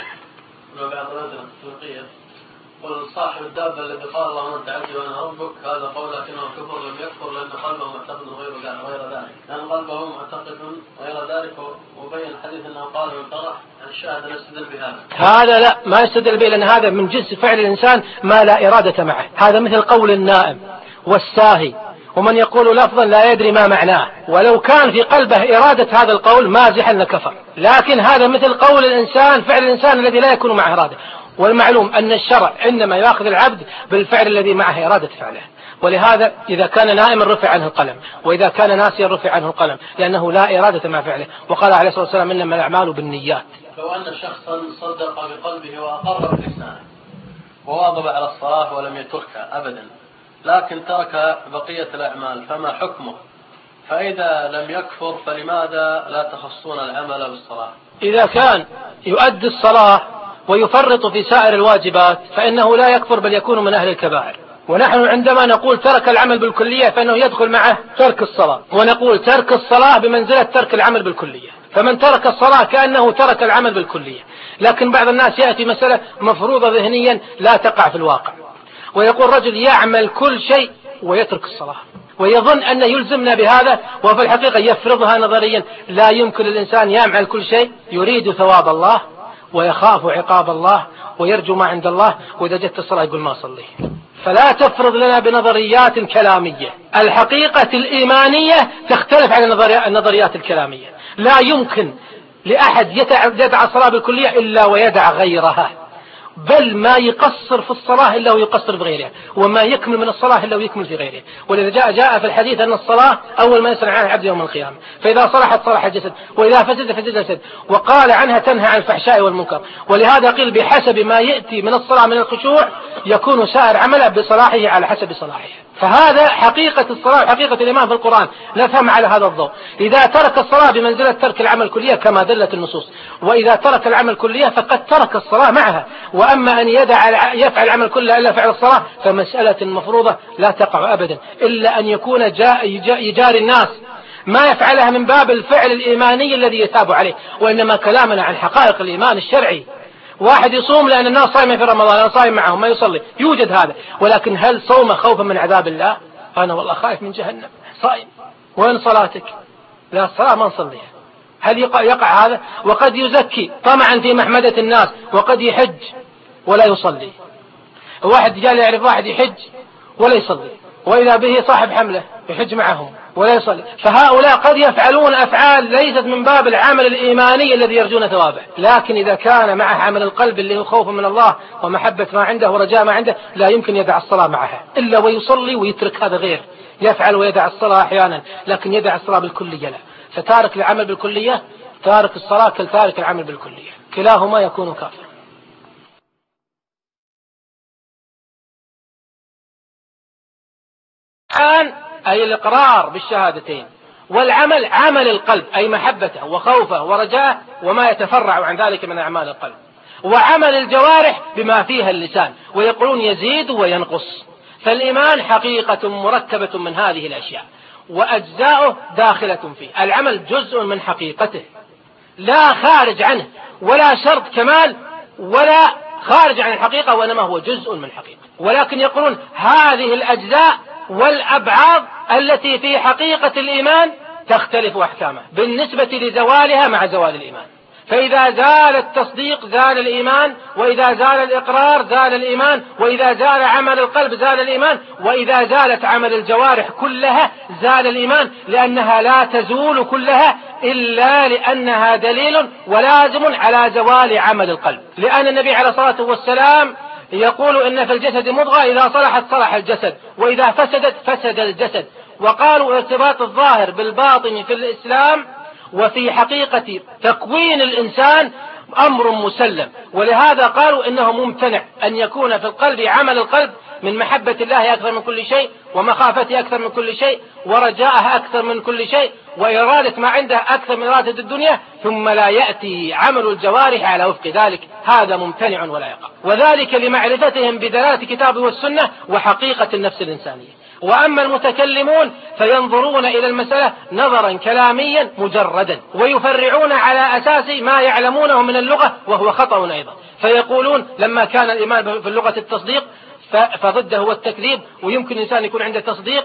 قل صاحب الدابة الذي قال اللهم أنت عبدي وأنا ربك، هذا قول لكنه كفر لم يكفر لأن قلبه معتقد غير ذلك، لأن قلبه معتقد غير ذلك. وبين الحديث أنه قال من طرح الشاهد لا يستدل بهذا. هذا لا، ما يستدل به، لأن هذا من جنس فعل الإنسان ما لا إرادة معه. هذا مثل قول النائم والساهي، ومن يقول لفظا لا يدري ما معناه، ولو كان في قلبه إرادة هذا القول مازحا لكفر. لكن هذا مثل قول الإنسان، فعل الإنسان الذي لا يكون معه إرادة. والمعلوم أن الشرع إنما يأخذ العبد بالفعل الذي معه إرادة فعله، ولهذا إذا كان نائما رفع عنه القلم، وإذا كان ناسيا رفع عنه القلم، لأنه لا إرادة مع فعله. وقال عليه الصلاة والسلام إنما الأعمال بالنيات. لو أن شخصا صدق بقلبه وأقر بلسانه وواظب على الصلاة ولم يتركها أبدا، لكن ترك بقية الأعمال، فما حكمه؟ فإذا لم يكفر فلماذا لا تخصون العمل بالصلاة؟ إذا كان يؤدي الصلاة ويفرط في سائر الواجبات فإنه لا يكفر، بل يكون من أهل الكبائر. ونحن عندما نقول ترك العمل بالكلية فإنه يدخل معه ترك الصلاة، ونقول ترك الصلاة بمنزلة ترك العمل بالكلية. فمن ترك الصلاة كأنه ترك العمل بالكلية. لكن بعض الناس يأتي مسألة مفروضة ذهنيا لا تقع في الواقع، ويقول رجل يعمل كل شيء ويترك الصلاة، ويظن أن يلزمنا بهذا، وفي الحقيقة يفرضها نظريا. لا يمكن الإنسان يعمل كل شيء، يريد ثواب الله ويخاف عقاب الله ويرجو ما عند الله، وإذا جت الصلاة يقول ما صلي. فلا تفرض لنا بنظريات كلامية. الحقيقة الإيمانية تختلف عن النظريات الكلامية. لا يمكن لأحد يدع الصلاة بالكلية إلا ويدع غيرها، بل ما يقصر في الصلاة إلا ويقصر بغيرها، وما يكمل من الصلاة إلا ويكمل في غيرها. ولذا جاء في الحديث أن الصلاة أول ما يسأل عنها العبد يوم القيامة، فإذا صلحت صلح الجسد وإذا فسد فسد الجسد. وقال عنها تنهى عن الفحشاء والمنكر. ولهذا قيل بحسب ما يأتي من الصلاة من الخشوع يكون سائر عمله بصلاحه على حسب صلاحه. فهذا حقيقة الصلاة وحقيقة الإيمان في القرآن، نفهم على هذا الضوء. إذا ترك الصلاة بمنزلة ترك العمل كلية كما دلت النصوص، وإذا ترك العمل كلية فقد ترك الصلاة معها. وأما أن يفعل العمل كله إلا فعل الصلاة فمسألة مفروضة لا تقع أبدا، إلا أن يكون يجاري الناس ما يفعلها من باب الفعل الإيماني الذي يتاب عليه، وإنما كلامنا عن حقائق الإيمان الشرعي. واحد يصوم لأن الناس صايمة في رمضان، أنا صايم معهم، ما يصلي، يوجد هذا، ولكن هل صوم خوفا من عذاب الله؟ أنا والله خايف من جهنم، صائم، وين صلاتك؟ لا، الصلاة ما نصليها. هل يقع هذا؟ وقد يزكي طمعا في محمدة الناس، وقد يحج ولا يصلي. واحد جاء يعرف واحد يحج ولا يصلي، وإذا به صاحب حمله يحج معهم ولا يصلي. فهؤلاء قد يفعلون أفعال ليست من باب العمل الإيماني الذي يرجون ثوابه، لكن إذا كان معه عمل القلب اللي هو خوف من الله ومحبة ما عنده ورجاء ما عنده لا يمكن يدع الصلاة معها إلا ويصلي ويترك. هذا غير، يفعل ويدع الصلاة أحيانا، لكن يدع الصلاة بالكلية لا. فتارك العمل بالكلية تارك الصلاة كالتارك العمل بالكلية، كلاهما يكون كافر. أي الإقرار بالشهادتين، والعمل عمل القلب أي محبته وخوفه ورجاءه وما يتفرع عن ذلك من أعمال القلب، وعمل الجوارح بما فيها اللسان، ويقولون يزيد وينقص. فالإيمان حقيقة مركبة من هذه الأشياء وأجزاؤه داخلة فيه. العمل جزء من حقيقته لا خارج عنه، ولا شرط كمال ولا خارج عن الحقيقة، وإنما هو جزء من حقيقة. ولكن يقولون هذه الأجزاء والأبعاد التي في حقيقة الإيمان تختلف أحكامها بالنسبة لزوالها مع زوال الإيمان. فإذا زال التصديق زال الإيمان، وإذا زال الإقرار زال الإيمان، وإذا زال عمل القلب زال الإيمان، وإذا زالت عمل الجوارح كلها زال الإيمان، لأنها لا تزول كلها إلا لأنها دليل ولازم على زوال عمل القلب. لأن النبي عليه الصلاة والسلام يقول إن في الجسد مضغة إذا صلحت صلح الجسد، وإذا فسدت فسد الجسد. وقالوا ارتباط الظاهر بالباطن في الإسلام وفي حقيقة تكوين الإنسان أمر مسلم، ولهذا قالوا إنه ممتنع أن يكون في القلب عمل القلب من محبة الله أكثر من كل شيء، ومخافته أكثر من كل شيء، ورجاءه أكثر من كل شيء، وإرادة ما عنده أكثر من إرادة الدنيا، ثم لا يأتي عمل الجوارح على وفق ذلك. هذا ممتنع ولا يقع، وذلك لمعرفتهم بدلالة كتاب والسنة وحقيقة النفس الإنسانية. وأما المتكلمون فينظرون إلى المسألة نظرا كلاميا مجردا، ويفرعون على أساس ما يعلمونه من اللغة، وهو خطأ أيضا. فيقولون لما كان الإيمان في اللغة التصديق فضده هو التكذيب، ويمكن الإنسان يكون عنده تصديق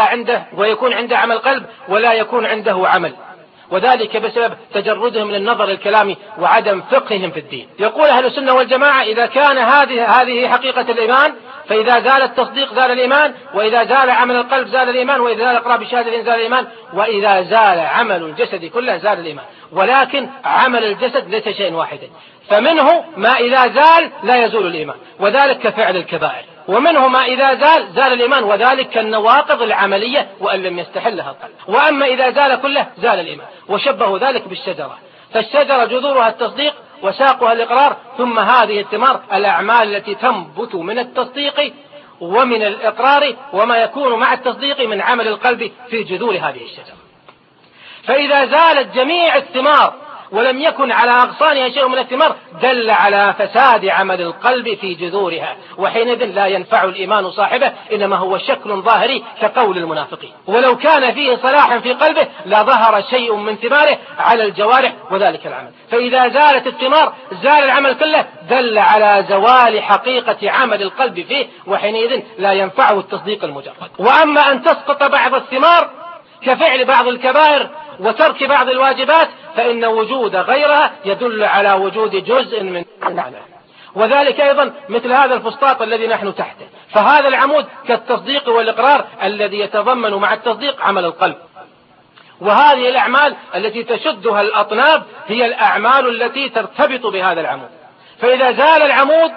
ويكون عنده عمل قلب ولا يكون عنده عمل، وذلك بسبب تجردهم من النظر الكلامي وعدم فقههم في الدين. يقول أهل السنة والجماعة إذا كان هذه حقيقة الإيمان، فإذا زال التصديق زال الإيمان، وإذا زال عمل القلب زال الإيمان، وإذا زال إقرار بالشهادة زال الإيمان، وإذا زال عمل الجسد كله زال الإيمان. ولكن عمل الجسد ليس شيء واحد، فمنه ما إذا زال لا يزول الإيمان، وذلك كفعل الكبائر، ومنه ما إذا زال الإيمان، وذلك كالنواقض العملية وأن لم يستحلها القلب. وأما إذا زال كله زال الإيمان. وشبهوا ذلك بالشجرة، فالشجرة جذورها التصديق وساقها الإقرار، ثم هذه الثمار الأعمال التي تنبت من التصديق ومن الإقرار وما يكون مع التصديق من عمل القلب في جذور هذه الشجرة. فإذا زالت جميع الثمار ولم يكن على أغصانها شيء من الثمار دل على فساد عمل القلب في جذورها، وحينئذ لا ينفع الإيمان صاحبه، إنما هو شكل ظاهري كقول المنافقين. ولو كان فيه صلاحا في قلبه لظهر شيء من ثماره على الجوارح وذلك العمل. فإذا زالت الثمار زال العمل كله، دل على زوال حقيقة عمل القلب فيه، وحينئذ لا ينفعه التصديق المجرد. وأما أن تسقط بعض الثمار كفعل بعض الكبائر وترك بعض الواجبات، فإن وجود غيرها يدل على وجود جزء من معنى. وذلك أيضا مثل هذا الفسطاط الذي نحن تحته، فهذا العمود كالتصديق والإقرار الذي يتضمن مع التصديق عمل القلب. وهذه الأعمال التي تشدها الأطناب هي الأعمال التي ترتبط بهذا العمود. فإذا زال العمود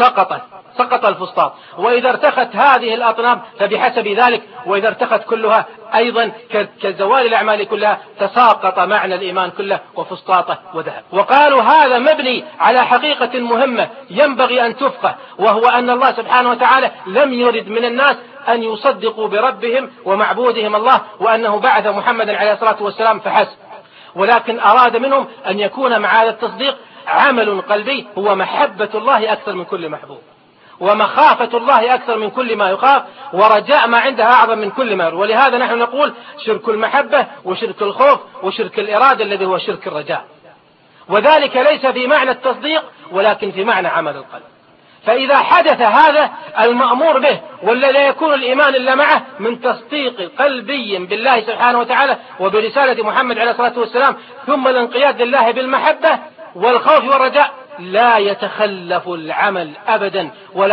سقط الفسطاط، وإذا ارتخت هذه الأطناب فبحسب ذلك، وإذا ارتخت كلها أيضا كزوال الأعمال كلها تساقط معنى الإيمان كله وفسطاطه وذهب. وقالوا هذا مبني على حقيقة مهمة ينبغي أن تفقه، وهو أن الله سبحانه وتعالى لم يرد من الناس أن يصدقوا بربهم ومعبودهم الله وأنه بعث محمدا عليه الصلاة والسلام فحسب، ولكن أراد منهم أن يكون مع هذا التصديق عمل قلبي هو محبة الله أكثر من كل محبوب، ومخافة الله أكثر من كل ما يخاف، ورجاء ما عندها أعظم من كل ما يرجى. ولهذا نحن نقول شرك المحبة وشرك الخوف وشرك الإرادة الذي هو شرك الرجاء، وذلك ليس في معنى التصديق ولكن في معنى عمل القلب. فإذا حدث هذا المأمور به ولا لا يكون الإيمان إلا معه من تصديق قلبي بالله سبحانه وتعالى وبرسالة محمد عليه الصلاة والسلام، ثم الانقياد لله بالمحبة والخوف والرجاء، لا يتخلف العمل أبدا ولا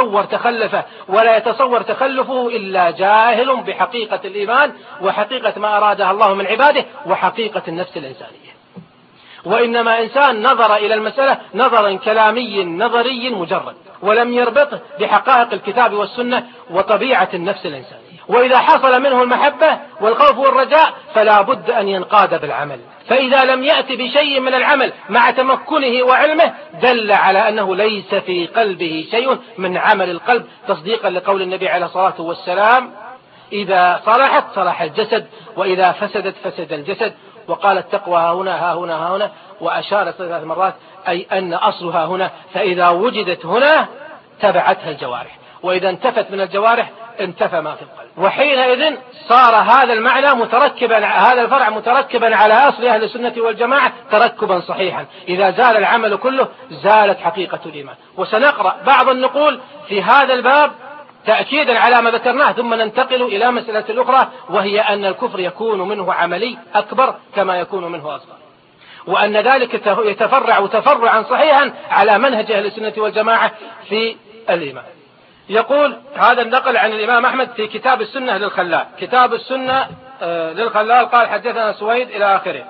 يتصور تخلفه إلا جاهل بحقيقة الإيمان وحقيقة ما أرادها الله من عباده وحقيقة النفس الإنسانية. وإنما إنسان نظر إلى المسألة نظرا كلامي نظري مجرد ولم يربطه بحقائق الكتاب والسنة وطبيعة النفس الإنسانية. وإذا حصل منه المحبة والخوف والرجاء فلا بد أن ينقاد بالعمل، فإذا لم يأتي بشيء من العمل مع تمكنه وعلمه دل على أنه ليس في قلبه شيء من عمل القلب، تصديقا لقول النبي عليه الصلاة والسلام: إذا صلحت صلح الجسد وإذا فسدت فسد الجسد. وقال التقوى ها هنا ها هنا ها هنا، وأشار 3 مرات، أي أن أصلها هنا، فإذا وجدت هنا تبعتها الجوارح، وإذا انتفت من الجوارح انتفى ما في القلب. وحينئذ صار هذا المعنى متركبا، هذا الفرع متركبا على أصل أهل السنة والجماعة تركبا صحيحا. إذا زال العمل كله زالت حقيقة الإيمان. وسنقرأ بعض النقول في هذا الباب تأكيدا على ما ذكرناه، ثم ننتقل إلى مسألة الأخرى، وهي أن الكفر يكون منه عملي أكبر كما يكون منه أصغر، وأن ذلك يتفرع تفرعا صحيحا على منهج أهل السنة والجماعة في الإيمان. يقول هذا النقل عن الإمام أحمد في كتاب السنة للخلال. كتاب السنة للخلال قال: حدثنا سويد إلى آخره.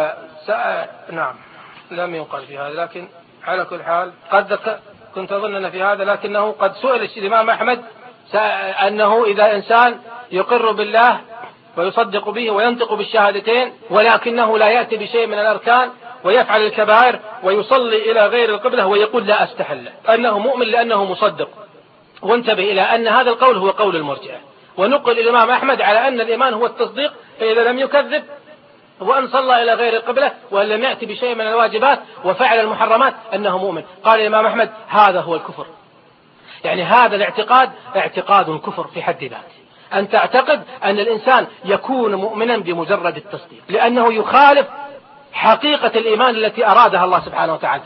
نعم لم ينقل في هذا، لكن على كل حال كنت أظن أن في هذا، لكنه قد سئل الإمام أحمد أنه إذا إنسان يقر بالله ويصدق به وينطق بالشهادتين ولكنه لا يأتي بشيء من الأركان ويفعل الكبائر ويصلي إلى غير القبلة ويقول لا أستحل، أنه مؤمن لأنه مصدق. وانتبه إلى أن هذا القول هو قول المرجئة، ونقل الإمام أحمد على أن الإيمان هو التصديق، فإذا لم يكذب وأن صلى إلى غير القبلة وأن لم يأتي بشيء من الواجبات وفعل المحرمات أنه مؤمن. قال الإمام أحمد: هذا هو الكفر. يعني هذا الاعتقاد اعتقاد كفر في حد ذاته، أن تعتقد أن الإنسان يكون مؤمنا بمجرد التصديق، لأنه يخالف حقيقة الإيمان التي أرادها الله سبحانه وتعالى،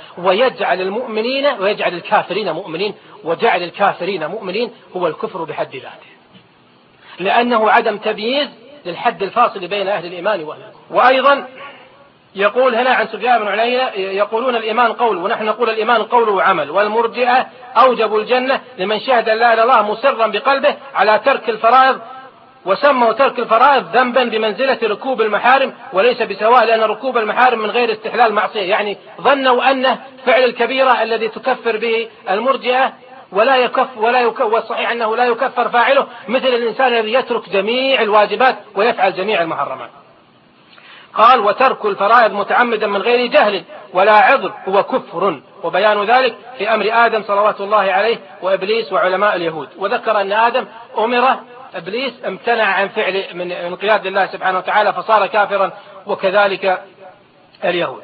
ويجعل الكافرين مؤمنين، وجعل الكافرين مؤمنين هو الكفر بحد ذاته، لأنه عدم تمييز للحد الفاصل بين أهل الإيمان وأهل الكفر. وأيضا يقول هنا عن سفيان بن عيينة: يقولون الإيمان قول، ونحن نقول الإيمان قول وعمل. والمرجئة أوجبوا الجنة لمن شهد لا إله إلا الله مسرا بقلبه على ترك الفرائض، وسموا ترك الفرائض ذنبا بمنزلة ركوب المحارم وليس بسواء، لأن ركوب المحارم من غير استحلال معصية. يعني ظنوا أنه فعل الكبيرة الذي تكفر به المرجئة والصحيح أنه لا يكفر فاعله، مثل الإنسان الذي يترك جميع الواجبات ويفعل جميع المحرمات. قال: وترك الفرائض متعمدا من غير جهل ولا عذر هو كفر، وبيان ذلك في أمر آدم صلوات الله عليه وإبليس وعلماء اليهود. وذكر أن آدم أمر، إبليس امتنع عن فعل من انقياد لله سبحانه وتعالى فصار كافرا، وكذلك اليهود.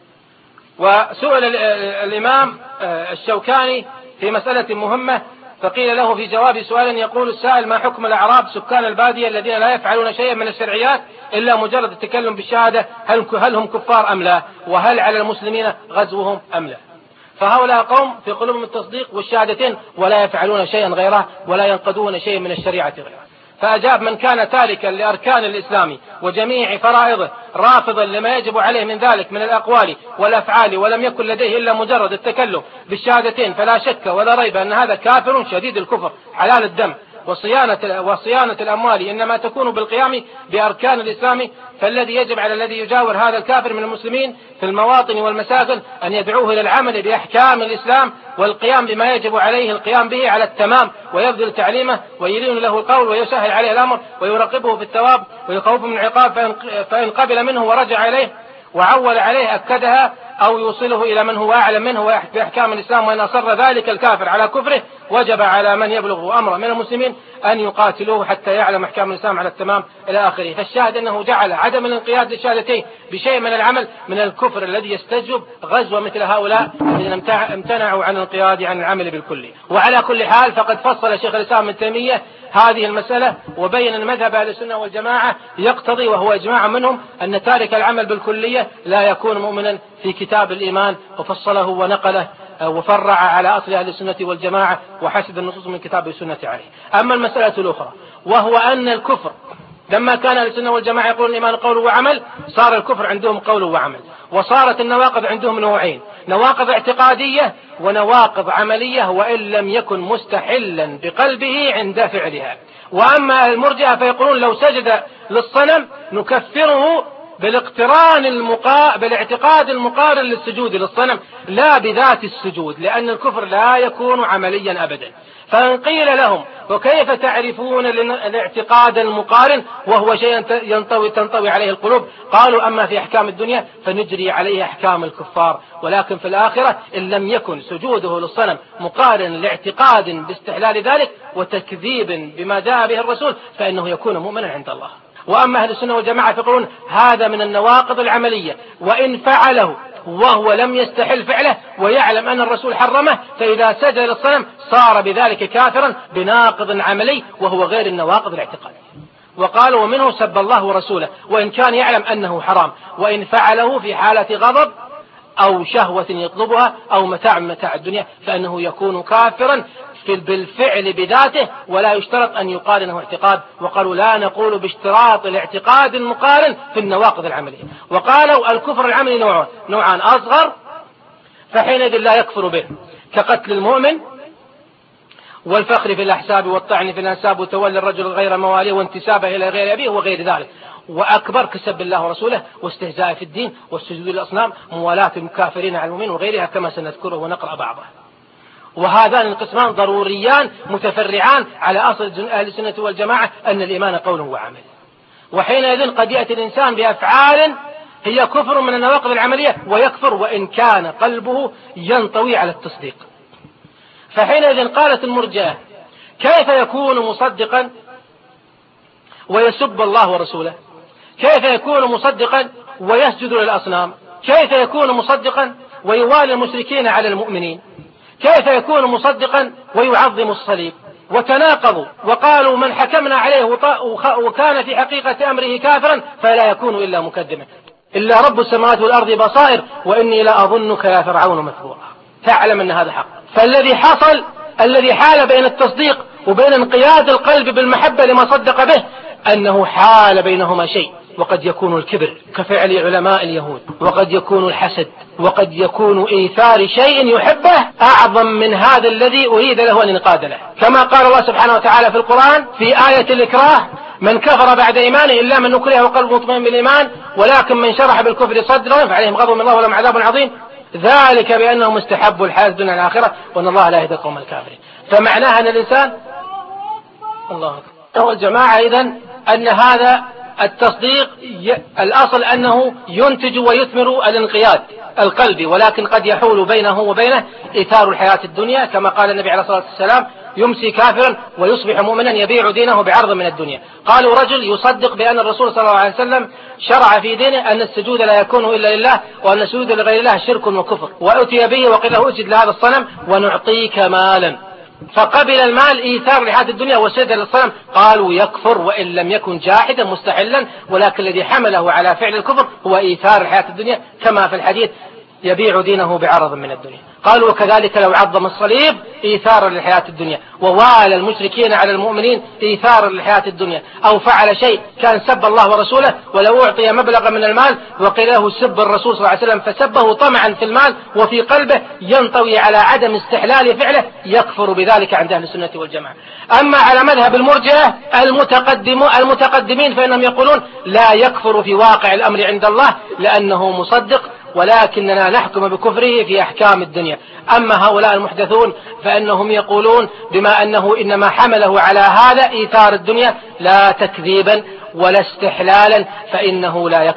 وسئل الإمام الشوكاني في مسألة مهمة، فقيل له في جواب سؤال يقول السائل: ما حكم الأعراب سكان البادية الذين لا يفعلون شيئا من الشرعيات إلا مجرد التكلم بالشهادة، هل هم كفار أم لا؟ وهل على المسلمين غزوهم أم لا؟ فهؤلاء قوم في قلوبهم التصديق والشهادتين ولا يفعلون شيئا غيره ولا ينقضون شيئا من الشريعة غيره. فأجاب: من كان تاركا لأركان الإسلام وجميع فرائضه رافضا لما يجب عليه من ذلك من الأقوال والأفعال، ولم يكن لديه إلا مجرد التكلم بالشهادتين، فلا شك ولا ريب أن هذا كافر شديد الكفر حلال الدم. وصيانة الأموال إنما تكون بالقيام بأركان الإسلام، فالذي يجب على الذي يجاور هذا الكافر من المسلمين في المواطن والمساكن أن يدعوه إلى العمل بأحكام الإسلام والقيام بما يجب عليه القيام به على التمام، ويبذل تعليمه ويلين له القول ويسهل عليه الأمر ويراقبه في الثواب ويخوفه من العقاب، فإن قبل منه ورجع إليه وعول عليه أكدها أو يوصله إلى من هو أعلم منه بأحكام الإسلام. وإن أصر ذلك الكافر على كفره وجب على من يبلغ أمره من المسلمين أن يقاتلوه حتى يعلم أحكام الإسلام على التمام إلى آخره. فالشاهد أنه جعل عدم الانقياد للشهادتين بشيء من العمل من الكفر الذي يستجب غزو مثل هؤلاء الذين امتنعوا عن الانقياد عن العمل بالكل. وعلى كل حال فقد فصل شيخ الإسلام ابن تيمية هذه المسألة وبين أن مذهب أهل السنة والجماعة يقتضي وهو إجماع منهم أن تارك العمل بالكلية لا يكون مؤمنا في كتاب الإيمان، وفصله ونقله وفرع على أصل أهل السنة والجماعة وحسب النصوص من كتاب السنة عليه. أما المسألة الأخرى وهو أن الكفر لما كان أهل السنة والجماعة يقولون الإيمان قول وعمل، صار الكفر عندهم قول وعمل، وصارت النواقض عندهم نوعين: نواقض اعتقادية ونواقض عملية وإن لم يكن مستحلا بقلبه عند فعلها. وأما المرجئة فيقولون لو سجد للصنم نكفره بالاعتقاد المقارن للسجود للصنم لا بذات السجود، لأن الكفر لا يكون عمليا أبدا. فإن قيل لهم وكيف تعرفون الاعتقاد المقارن وهو شيء تنطوي عليه القلوب؟ قالوا أما في أحكام الدنيا فنجري عليه أحكام الكفار، ولكن في الآخرة إن لم يكن سجوده للصنم مقارن لاعتقاد باستحلال ذلك وتكذيب بما جاء به الرسول فإنه يكون مؤمنا عند الله. وأما أهل السنة والجماعة يقولون هذا من النواقض العملية، وإن فعله وهو لم يستحل فعله ويعلم أن الرسول حرمه فإذا سجد للصنم صار بذلك كافرا بناقض عملي وهو غير النواقض الاعتقادية. وقالوا ومنه سب الله ورسوله وإن كان يعلم أنه حرام، وإن فعله في حالة غضب أو شهوة يطلبها أو متاع من متاع الدنيا فإنه يكون كافرا بالفعل بذاته ولا يشترط أن يقارنه اعتقاد. وقالوا لا نقول باشتراط الاعتقاد المقارن في النواقض العملية. وقالوا الكفر العملي نوعان: أصغر فحينئذ لا يكفر به كقتل المؤمن والفخر في الأحساب والطعن في الأنساب وتولي الرجل غير مواليه وانتسابه إلى غير أبيه وغير ذلك. وأكبر كسب الله ورسوله واستهزاء في الدين والسجود للأصنام موالاة الكافرين على المؤمنين وغيرها كما سنذكره ونقرأ بعضها. وهذان القسمان ضروريان متفرعان على أصل أهل السنة والجماعة أن الإيمان قول وعمل. وحينئذ قد يأتي الإنسان بأفعال هي كفر من النواقض العملية ويكفر وإن كان قلبه ينطوي على التصديق. فحينئذ قالت المرجئة كيف يكون مصدقا ويسب الله ورسوله؟ كيف يكون مصدقا ويسجد للأصنام؟ كيف يكون مصدقا ويوالي المشركين على المؤمنين؟ كيف يكون مصدقا ويعظم الصليب؟ وتناقضوا وقالوا من حكمنا عليه وكان في حقيقة أمره كافرا فلا يكون إلا مكذبا. إلا رب السماوات والأرض بصائر وإني لا أظنك يا فرعون مثبورا. تعلم أن هذا حق. فالذي حصل الذي حال بين التصديق وبين انقياد القلب بالمحبة لما صدق به أنه حال بينهما شيء، وقد يكون الكبر كفعل علماء اليهود، وقد يكون الحسد، وقد يكون إيثار شيء يحبه أعظم من هذا الذي أريد له أن ينقاد له. كما قال الله سبحانه وتعالى في القرآن في آية الإكراه من كفر بعد إيمانه إلا من أكره وقلبه مطمئن بالإيمان ولكن من شرح بالكفر صدرا فعليهم غضب من الله ولهم عذاب عظيم ذلك بأنهم استحبوا الحياة الدنيا الآخرة وأن الله لا يهدي القوم الكافرين. فمعناها أن الإنسان الله أكبر والجماعة إذن أن هذا التصديق الأصل أنه ينتج ويثمر الانقياد القلبي، ولكن قد يحول بينه وبينه إثار الحياة الدنيا كما قال النبي عليه الصلاة والسلام يمسي كافرا ويصبح مؤمنا يبيع دينه بعرض من الدنيا. قالوا رجل يصدق بأن الرسول صلى الله عليه وسلم شرع في دينه أن السجود لا يكون إلا لله وأن السجود لغير الله شرك وكفر، وأتي به وقيل له اسجد لهذا الصنم ونعطيك مالا، فقبل المال إيثار لحياة الدنيا وسجد للصنم. قالوا يكفر وإن لم يكن جاحدا مستحلا، ولكن الذي حمله على فعل الكفر هو إيثار الحياة الدنيا كما في الحديث يبيع دينه بعرض من الدنيا. قالوا وكذلك لو عظم الصليب إيثارا للحياة الدنيا ووالى المشركين على المؤمنين إيثارا للحياة الدنيا، أو فعل شيء كان سب الله ورسوله ولو أعطي مبلغا من المال وقيل له سب الرسول صلى الله عليه وسلم فسبه طمعا في المال وفي قلبه ينطوي على عدم استحلال فعله يكفر بذلك عند أهل السنة والجماعة. أما على مذهب المرجئة المتقدمين فإنهم يقولون لا يكفر في واقع الأمر عند الله لأنه مصدق ولكننا نحكم بكفره في أحكام الدنيا. أما هؤلاء المحدثون فإنهم يقولون بما أنه إنما حمله على هذا إيثار الدنيا لا تكذيبا ولا استحلالا فإنه لا يكفر.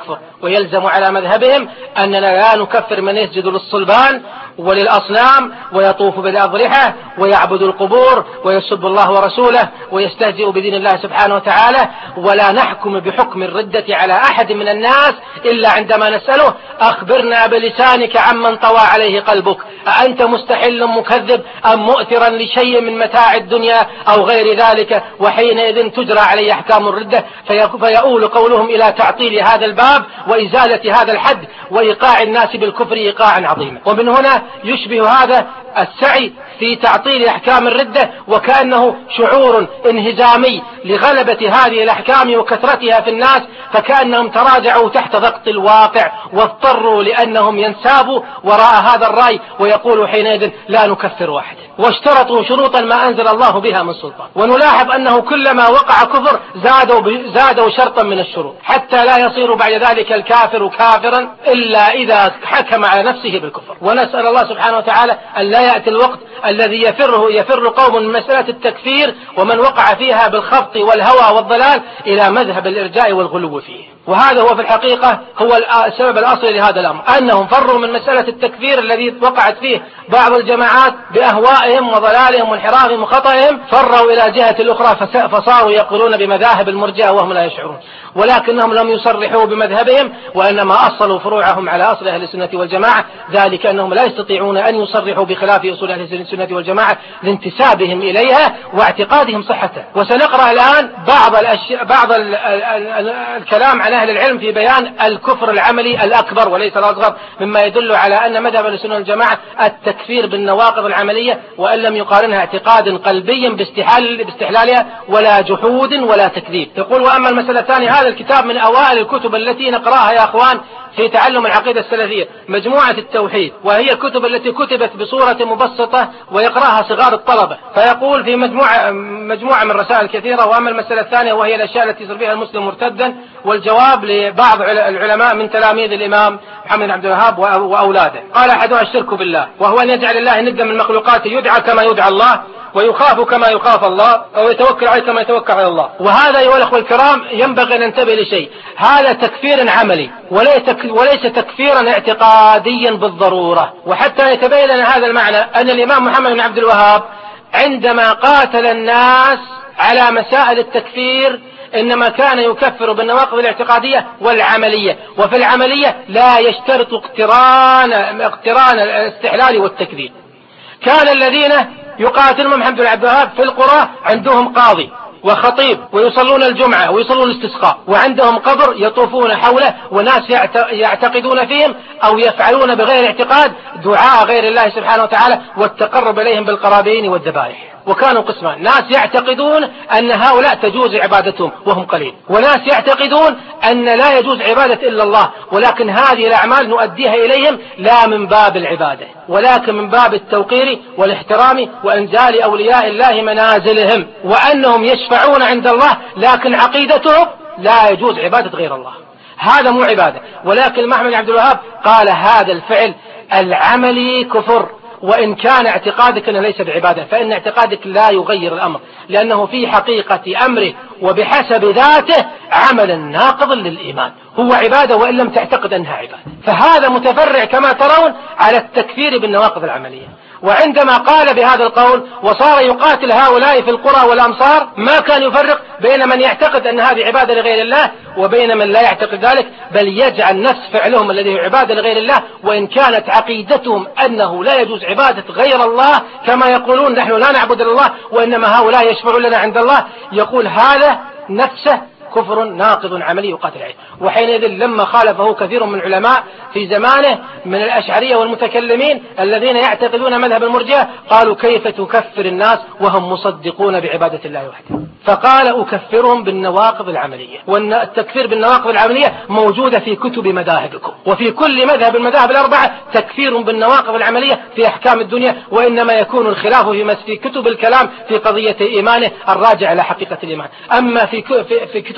ويلزم على مذهبهم أننا لا نكفر من يسجد للصلبان وللأصنام ويطوف بالأضرحة ويعبد القبور ويسب الله ورسوله ويستهزئ بدين الله سبحانه وتعالى، ولا نحكم بحكم الردة على أحد من الناس إلا عندما نسأله: أخبرنا بلسانك عمن طوى عليه قلبك، أأنت مستحل مكذب أم مؤثرا لشيء من متاع الدنيا أو غير ذلك؟ وحينئذ تجرى عليه أحكام الردة، فيؤول قولهم إلى تعطيل هذا الباب وإزالة هذا الحد وإيقاع الناس بالكفر إيقاعا عظيما. ومن هنا يشبه هذا السعي في تعطيل أحكام الردة وكأنه شعور انهزامي لغلبة هذه الأحكام وكثرتها في الناس، فكأنهم تراجعوا تحت ضغط الواقع واضطروا لأنهم ينسابوا وراء هذا الرأي ويقولوا حينئذ لا نكفر أحد، واشترطوا شروطا ما أنزل الله بها من سلطان. ونلاحظ أنه كلما وقع كفر زادوا شرطا من الشروط حتى لا يصير بعد ذلك الكافر كافرا إلا إذا حكم على نفسه بالكفر. ونسأل الله سبحانه وتعالى أن لا يأتي الوقت الذي يفر قوم من مسألة التكفير ومن وقع فيها بالخبط والهوى والضلال إلى مذهب الإرجاء والغلو فيه. وهذا هو في الحقيقة هو السبب الأصلي لهذا الأمر، أنهم فروا من مسألة التكفير الذي وقعت فيه بعض الجماعات بأهوائهم وضلالهم وانحرافهم وخطئهم، فروا إلى جهة الأخرى فصاروا يقولون بمذاهب المرجئة وهم لا يشعرون، ولكنهم لم يصرحوا بمذهبهم وإنما أصلوا فروعهم على أصل أهل السنة والجماعة، ذلك أنهم لا يستطيعون أن يصرحوا بخلاف أصول أهل السنة والجماعة لانتسابهم إليها واعتقادهم صحتها. وسنقرأ الآن بعض الكلام عن أهل العلم في بيان الكفر العملي الأكبر وليس الأصغر، مما يدل على أن مذهب السنة والجماعة التكفير بالنواقض العملية، وأن لم يقارنها اعتقاد قلبي باستحلالها ولا جحود ولا تكذيب. يقول: وأما المسألة الثانية، هذا الكتاب من أوائل الكتب التي نقرأها يا أخوان في تعلم العقيدة السلفية، مجموعة التوحيد، وهي الكتب التي كتبت بصورة مبسطة ويقرأها صغار الطلبة. فيقول في مجموعة من رسائل كثيرة: وأما المسألة الثانية وهي الأشياء التي يصير بها المسلم مرتدا، والجواب لبعض العلماء من تلاميذ الإمام محمد بن عبد الوهاب وأولاده. قال: أحدها الشرك بالله، وهو أن يجعل الله ندا من مخلوقاته، يدعى كما يدعى الله ويخاف كما يخاف الله أو يتوكل عليه كما يتوكل على الله. وهذا أيها الأخوة الكرام ينبغي أن ننتبه لشيء: هذا تكفير عملي وليس تكفيرا اعتقاديا بالضرورة. وحتى يتبين لنا هذا المعنى أن الإمام محمد بن عبد الوهاب عندما قاتل الناس على مسائل التكفير إنما كان يكفر بالنواقض الاعتقادية والعملية، وفي العملية لا يشترط اقتران الاستحلال والتكذيب. كان الذين يقاتلهم محمد بن عبد الوهاب في القرى عندهم قاضي وخطيب ويصلون الجمعة ويصلون الاستسقاء، وعندهم قبر يطوفون حوله وناس يعتقدون فيهم أو يفعلون بغير اعتقاد دعاء غير الله سبحانه وتعالى والتقرب إليهم بالقرابين والذبائح. وكانوا قسمان: ناس يعتقدون أن هؤلاء تجوز عبادتهم وهم قليل، وناس يعتقدون أن لا يجوز عبادة إلا الله، ولكن هذه الأعمال نؤديها إليهم لا من باب العبادة ولكن من باب التوقير والاحترام وإنزال أولياء الله منازلهم، وأنهم يشفعون عند الله، لكن عقيدتهم لا يجوز عبادة غير الله، هذا مو عبادة. ولكن محمد بن عبد الوهاب قال: هذا الفعل العملي كفر، وإن كان اعتقادك أنه ليس بعبادة، فإن اعتقادك لا يغير الأمر، لأنه في حقيقة أمره وبحسب ذاته عملا ناقضا للإيمان، هو عبادة وإن لم تعتقد أنها عبادة. فهذا متفرع كما ترون على التكفير بالنواقض العملية. وعندما قال بهذا القول وصار يقاتل هؤلاء في القرى والأمصار، ما كان يفرق بين من يعتقد أن هذه عبادة لغير الله وبين من لا يعتقد ذلك، بل يجعل نفس فعلهم الذي هو عبادة لغير الله، وإن كانت عقيدتهم أنه لا يجوز عبادة غير الله كما يقولون نحن لا نعبد الله وإنما هؤلاء يشفعون لنا عند الله، يقول هذا نفسه كفر ناقض عملي يقاتل عليه. وحينئذ لما خالفه كثير من العلماء في زمانه من الأشعرية والمتكلمين الذين يعتقدون مذهب المرجئة، قالوا: كيف تكفر الناس وهم مصدقون بعبادة الله وحده؟ فقال: أكفرهم بالنواقض العملية. والتكفير بالنواقض العملية موجودة في كتب مذاهبكم، وفي كل مذهب المذاهب الأربعة تكفير بالنواقض العملية في أحكام الدنيا، وإنما يكون الخلاف في كتب الكلام في قضية إيمانه الراجع على حقيقة الإيمان. أما في كتب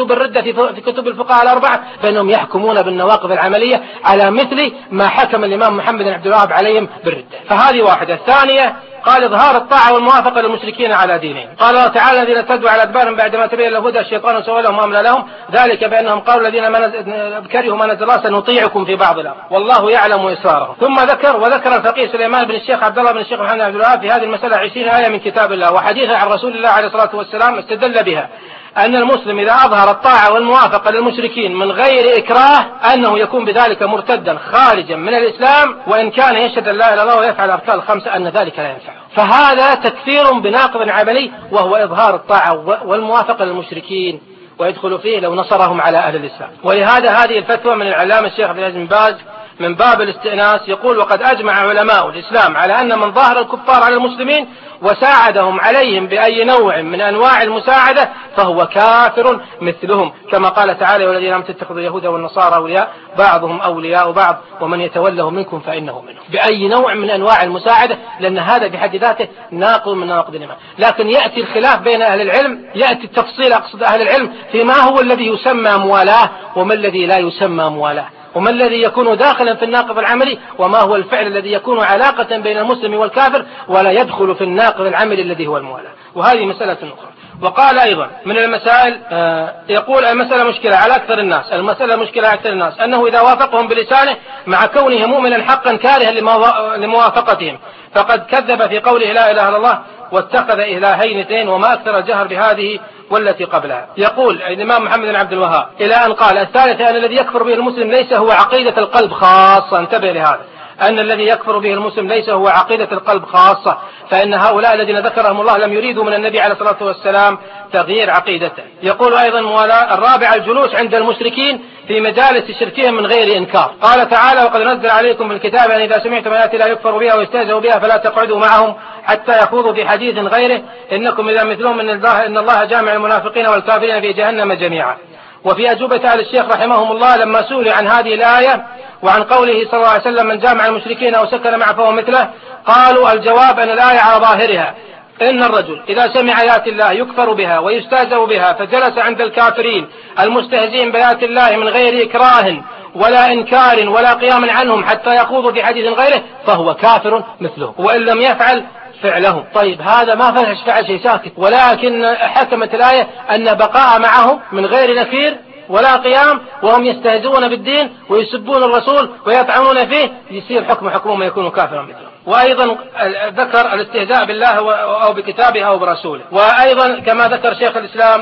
كتب الردة في كتب الفقهاء الأربعة، فإنهم يحكمون بالنواقض العملية على مثل ما حكم الإمام محمد بن عبد الوهاب عليهم بالردة. فهذه واحدة. الثانية قال إظهار الطاعة والموافقة للمشركين على دينهم. قال الله تعالى الذين ارتدوا على أدبارهم بعدما تبين لهم الهدى الشيطان سوى لهم وأملى لهم ذلك بأنهم قالوا الذين كرهوا ما نزل الله سنطيعكم في بعض الأمر والله يعلم إسرارهم. ثم وذكر الفقيه سليمان بن الشيخ عبد الله بن الشيخ محمد بن عبد الوهاب في هذه المسألة 20 آية من كتاب الله وحديثا عن رسول الله عليه الصلاة والسلام استدل بها أن المسلم إذا أظهر الطاعة والموافقة للمشركين من غير إكراه أنه يكون بذلك مرتدا خارجا من الإسلام، وإن كان يشهد لا إله إلا الله ويفعل الأركان الخمسة أن ذلك لا ينفعه. فهذا تكفير بناقض عملي وهو إظهار الطاعة والموافقة للمشركين، ويدخل فيه لو نصرهم على أهل الإسلام. ولهذا هذه الفتوى من العلامة الشيخ عبد العزيز بن باز من باب الاستئناس يقول وقد أجمع علماء الإسلام على أن من ظاهر الكفار على المسلمين وساعدهم عليهم بأي نوع من أنواع المساعدة فهو كافر مثلهم، كما قال تعالى والذين لم تتخذوا اليهود والنصارى أولياء بعضهم أولياء بعض ومن يتولهم منكم فإنه منهم. بأي نوع من أنواع المساعدة، لأن هذا بحد ذاته ناقض من نواقض الإيمان. لكن يأتي الخلاف بين أهل العلم، يأتي التفصيل أقصد أهل العلم فيما هو الذي يسمى موالاه وما الذي لا يسمى موالاه، وما الذي يكون داخلا في الناقض العملي وما هو الفعل الذي يكون علاقة بين المسلم والكافر ولا يدخل في الناقض العملي الذي هو الموالاة. وهذه مسألة أخرى. وقال أيضا من المسائل يقول المسألة مشكلة على أكثر الناس، المسألة مشكلة على أكثر الناس أنه إذا وافقهم بلسانه مع كونه مؤمنا حقا كارها لموافقتهم فقد كذب في قوله لا إله إلا الله واتخذ إلهين اثنين وما أكثر الجهر بهذه والتي قبلها. يقول الإمام محمد بن عبد الوهاب إلى أن قال الثالثة أن الذي يكفر به المسلم ليس هو عقيدة القلب خاصة، انتبه لهذا، أن الذي يكفر به المسلم ليس هو عقيدة القلب خاصة، فإن هؤلاء الذين ذكرهم الله لم يريدوا من النبي عليه الصلاة والسلام تغيير عقيدته. يقول أيضا الرابع الجلوس عند المشركين في مجالس شركهم من غير إنكار. قال تعالى وقد نزل عليكم بالكتاب أن إذا سمعتم آيات لا يكفر بها ويستهزئ بها فلا تقعدوا معهم حتى يخوضوا في حديث غيره إنكم إذا مثلهم إن الله جامع المنافقين والكافرين في جهنم جميعا. وفي أجوبة آل الشيخ رحمهم الله لما سئلوا عن هذه الآية وعن قوله صلى الله عليه وسلم من جامع المشركين أو سكن معه فهو مثله، قالوا الجواب أن الآية على ظاهرها إن الرجل إذا سمع آيات الله يكفر بها ويستهزأ بها فجلس عند الكافرين المستهزئين بآيات الله من غير إكراه ولا إنكار ولا قيام عنهم حتى يخوضوا في حديث غيره فهو كافر مثله وإن لم يفعل فعله. طيب هذا ما فعل شيء ساكت، ولكن حكمت الآية أن بقاء معه من غير نكير ولا قيام وهم يستهزئون بالدين ويسبون الرسول ويطعنون فيه يصير حكمهم يكون كافرا مثله. وأيضا ذكر الاستهزاء بالله أو بكتابه أو برسوله. وأيضا كما ذكر شيخ الإسلام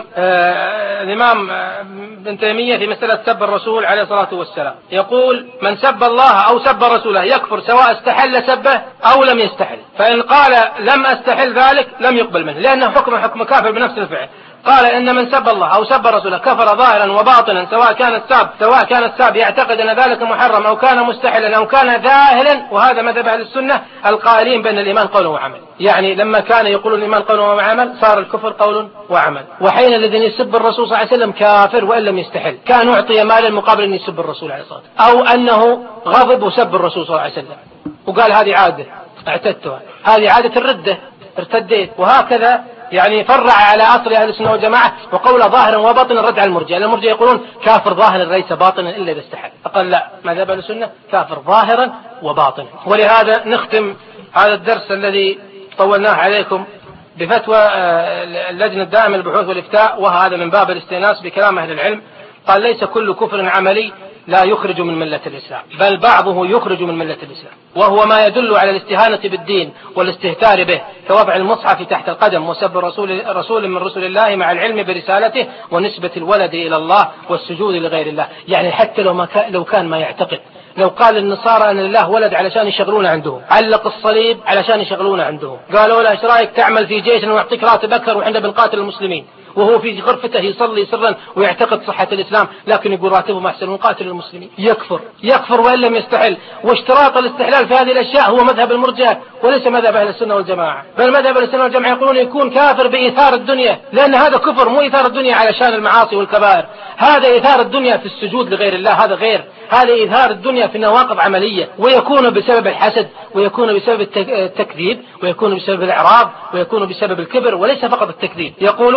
الإمام ابن تيمية في مسألة سب الرسول عليه الصلاة والسلام يقول من سب الله أو سب رسوله يكفر سواء استحل سبه أو لم يستحل، فإن قال لم أستحل ذلك لم يقبل منه لأنه حكم كافر بنفس الفعل. قال إن من سب الله أو سب رسوله كفر ظاهرا وباطنا سواء كان الساب يعتقد أن ذلك محرم أو كان مستحلا أو كان ذاهلا، وهذا مذهب أهل السنة القائلين بأن الإيمان قول وعمل. يعني لما كان يقول الإيمان قول وعمل صار الكفر قول وعمل. وحين الذين يسب الرسول صلى الله عليه وسلم كافر وإن لم يستحل، كان أعطي مالا مقابل أن يسب الرسول عليه الصلاة والسلام، أو أنه غضب وسب الرسول صلى الله عليه وسلم وقال هذه عادة اعتدتها، هذه عادة الردة ارتديت. وهكذا يعني فرع على أصل أهل السنة والجماعة وقول ظاهرا وباطنا الرد على المرجئة. المرجئة يقولون كافر ظاهرا ليس باطنا إلا إذا استحل، فقال لا، مذهب أهل السنة كافر ظاهرا وباطنا. ولهذا نختم هذا الدرس الذي طولناه عليكم بفتوى اللجنة الدائمة للبحوث والإفتاء، وهذا من باب الاستئناس بكلام أهل العلم. قال ليس كل كفر عملي لا يخرج من ملة الإسلام، بل بعضه يخرج من ملة الإسلام، وهو ما يدل على الاستهانة بالدين والاستهتار به كوضع المصحف تحت القدم وسب رسول من رسل الله مع العلم برسالته ونسبة الولد إلى الله والسجود لغير الله. يعني حتى لو كان ما يعتقد، لو قال النصارى أن الله ولد علشان يشغلون عندهم، علق الصليب علشان يشغلون عندهم، قالوا له إيش رأيك تعمل في جيش ونعطيك راتب أكثر وإحنا بنقاتل المسلمين، وهو في غرفته يصلي سرا ويعتقد صحة الإسلام لكن يقول راتبه ما أحسن ونقاتل المسلمين. يكفر وإن لم يستحل. واشتراط الاستحلال في هذه الأشياء هو مذهب المرجئة وليس مذهب أهل السنة والجماعة، بل مذهب أهل السنة والجماعة يقولون يكون كافر بإيثار الدنيا، لأن هذا كفر مو إيثار الدنيا علشان المعاصي والكبائر، هذا إيثار الدنيا في السجود لغير الله، هذا غير، هذا إيثار الدنيا في نواقض عملية، ويكون بسبب الحسد ويكون بسبب التكذيب ويكون بسبب الإعراض ويكون بسبب الكبر وليس فقط التكذيب. يقولون أيضا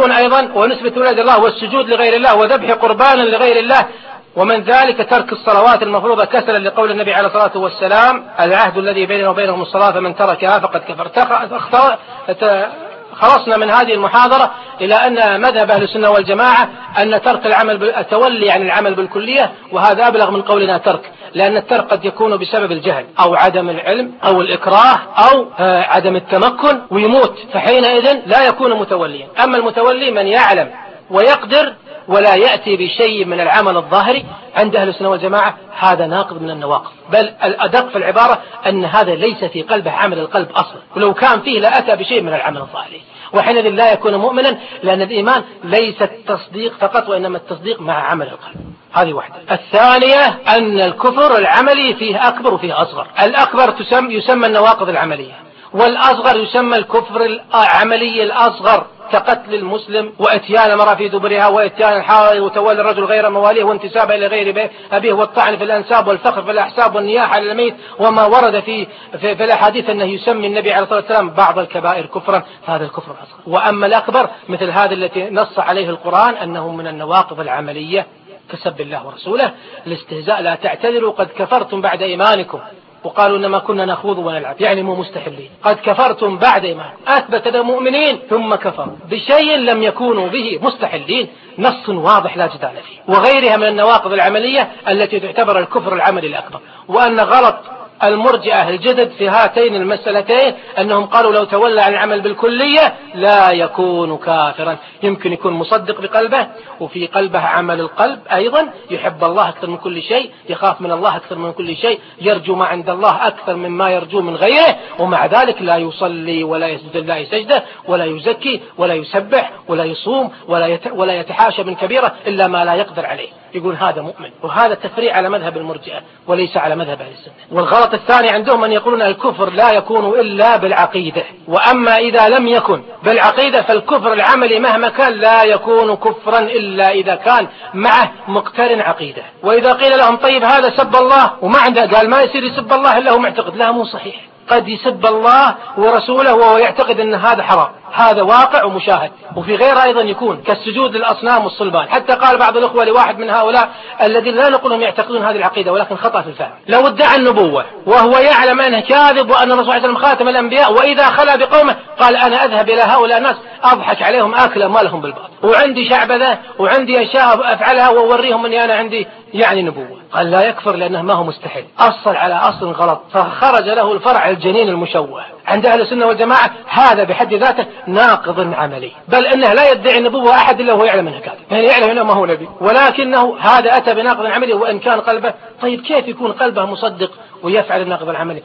الإيمان ونسبة ولاد الله والسجود لغير الله وذبح قربانا لغير الله، ومن ذلك ترك الصلوات المفروضة كسلا لقول النبي عليه الصلاة والسلام: العهد الذي بيننا وبينهم الصلاة فمن تركها فقد كفر. خلصنا من هذه المحاضرة إلى أن مذهب أهل السنة والجماعة أن ترك التولي عن العمل بالكلية، وهذا أبلغ من قولنا ترك، لأن الترك قد يكون بسبب الجهل أو عدم العلم أو الإكراه أو عدم التمكن ويموت، فحينئذ لا يكون متوليا. أما المتولي من يعلم ويقدر ولا يأتي بشيء من العمل الظاهري عند أهل السنة والجماعة، هذا ناقض من النواقض، بل الأدق في العبارة أن هذا ليس في قلبه عمل القلب أصلا، ولو كان فيه لأتى بشيء من العمل الظاهري، وحينئذ لا يكون مؤمنا، لأن الإيمان ليس التصديق فقط وإنما التصديق مع عمل القلب. هذه واحدة. الثانية أن الكفر العملي فيه أكبر وفيه أصغر. الأكبر يسمى النواقض العملية، والأصغر يسمى الكفر العملي الأصغر، كقتل المسلم واتيان المرأة في دبرها واتيان الحائض وتولي الرجل غير مواليه وانتسابه إلى غير أبيه والطعن في الأنساب والفخر في الأحساب والنياحة على الميت، وما ورد في الأحاديث أنه يسمي النبي عليه الصلاة والسلام بعض الكبائر كفرا، فهذا الكفر الأصغر. وأما الأكبر مثل هذا التي نص عليه القرآن أنه من النواقض العملية كسب الله ورسوله، الاستهزاء: لا تعتذروا قد كفرتم بعد إيمانكم، وقالوا إنما كنا نخوض ونلعب، يعني مو مستحلين. قد كفرتم بعد إيمانكم، أثبت مؤمنين ثم كفروا بشيء لم يكونوا به مستحلين، نص واضح لا جدال فيه. وغيرها من النواقض العملية التي تعتبر الكفر العملي الأكبر. وأن غلط المرجئة الجدد في هاتين المسألتين أنهم قالوا لو تولى عن العمل بالكلية لا يكون كافرا، يمكن يكون مصدق بقلبه وفي قلبه عمل القلب أيضا، يحب الله أكثر من كل شيء، يخاف من الله أكثر من كل شيء، يرجو ما عند الله أكثر مما يرجو من غيره، ومع ذلك لا يصلي ولا يسجد الله سجدة ولا يزكي ولا يسبح ولا يصوم ولا يتحاشى من كبيرة إلا ما لا يقدر عليه. يقول هذا مؤمن. وهذا تفريع على مذهب المرجئة وليس على مذهب أهل السنة. والغلط الثاني عندهم أن يقولون الكفر لا يكون إلا بالعقيدة، وأما إذا لم يكن بالعقيدة فالكفر العملي مهما كان لا يكون كفرا إلا إذا كان معه مقترن عقيدة. وإذا قيل لهم طيب هذا سب الله وما عنده، قال ما يصير يسب الله إلا هو معتقد، لا مو صحيح. قد يسب الله ورسوله وهو يعتقد أن هذا حرام، هذا واقع ومشاهد. وفي غير أيضا يكون كالسجود للأصنام والصلبان، حتى قال بعض الأخوة لواحد من هؤلاء الذين لا نقولهم يعتقدون هذه العقيدة ولكن خطأ في الفهم: لو ادعى النبوة وهو يعلم أنه كاذب وأن الرسول صلى الله عليه وسلم خاتم الأنبياء، وإذا خلا بقومه قال أنا أذهب إلى هؤلاء الناس أضحك عليهم آكل أموالهم بالباطل، وعندي شعبذة وعندي أشياء أفعلها وأوريهم أني أنا عندي يعني نبوة، قال لا يكفر لأنه ما هو مستحيل، أصل على أصل غلط، فخرج له الفرع الجنين المشوه. عند أهل السنة والجماعة هذا بحد ذاته ناقض عملي، بل أنه لا يدعي النبوة أحد إلا هو يعلم أنه كاذب، يعني يعلم أنه ما هو نبي، ولكنه هذا أتى بناقض عملي وإن كان قلبه. طيب كيف يكون قلبه مصدق ويفعل الناقض العملي؟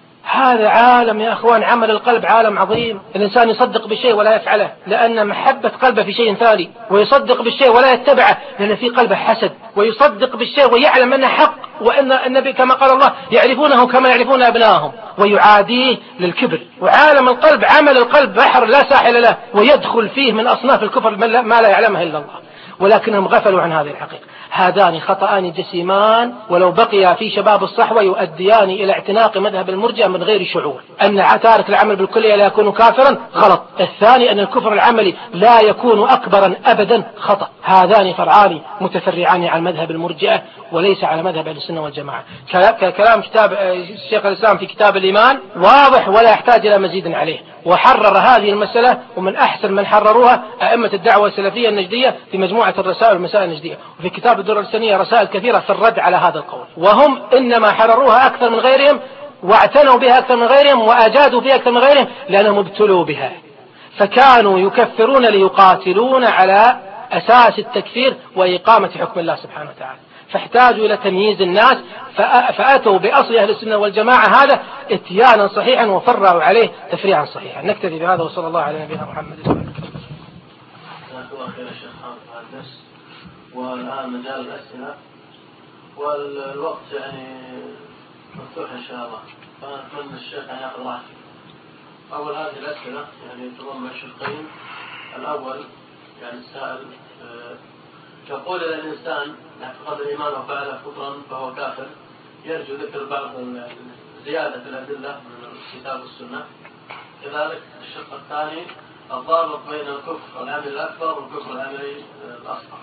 هذا عالم يا أخوان، عمل القلب عالم عظيم. الإنسان يصدق بالشيء ولا يفعله لأن محبة قلبه في شيء ثاني، ويصدق بالشيء ولا يتبعه لأن في قلبه حسد، ويصدق بالشيء ويعلم أنه حق وأن النبي كما قال الله يعرفونه كما يعرفون أبنائهم، ويعاديه للكبر. وعالم القلب عمل القلب بحر لا ساحل له، ويدخل فيه من أصناف الكفر ما لا يعلمها إلا الله، ولكنهم غفلوا عن هذه الحقيقة. هذان خطأان جسيمان ولو بقيا في شباب الصحوة يؤديان إلى اعتناق مذهب المرجئة من غير شعور. أن تارك العمل بالكلية لا يكون كافرا غلط. الثاني أن الكفر العملي لا يكون أكبرا أبدا خطأ. هذان فرعان متفرعان عن مذهب المرجئة وليس على مذهب أهل السنة والجماعة. كلام كتاب الشيخ الإسلام في كتاب الإيمان واضح ولا يحتاج إلى مزيد عليه، وحرر هذه المسألة ومن أحسن من حرروها أئمة الدعوة السلفية النجدية في مجموعة الرسائل والمسائل النجدية، وفي كتاب الدرر السنية رسائل كثيرة في الرد على هذا القول. وهم إنما حرروها أكثر من غيرهم واعتنوا بها أكثر من غيرهم وأجادوا فيها أكثر من غيرهم لأنهم ابتلوا بها، فكانوا يكفرون ليقاتلون على أساس التكفير وإقامة حكم الله سبحانه وتعالى، فاحتاجوا إلى تمييز الناس فأتوا بأصل أهل السنة والجماعة هذا اتيانا صحيحا وفرعوا عليه تفريعا صحيحا. نكتفي بهذا وصلى الله على نبينا محمد. والآن مجال الأسئلة والوقت يعني مفتوح إن شاء الله، فأتمنى الشيخ أن يأخذ راحته. أول هذه الأسئلة يعني تضم شقين. الأول يعني السائل يقول الإنسان اعتقد الإيمان وفعله كفرا فهو كافر، يرجو ذكر بعض زيادة الأدلة من الكتاب والسنة. كذلك الشق الثاني الضابط بين الكفر العملي الأكبر والكفر العملي الأصغر.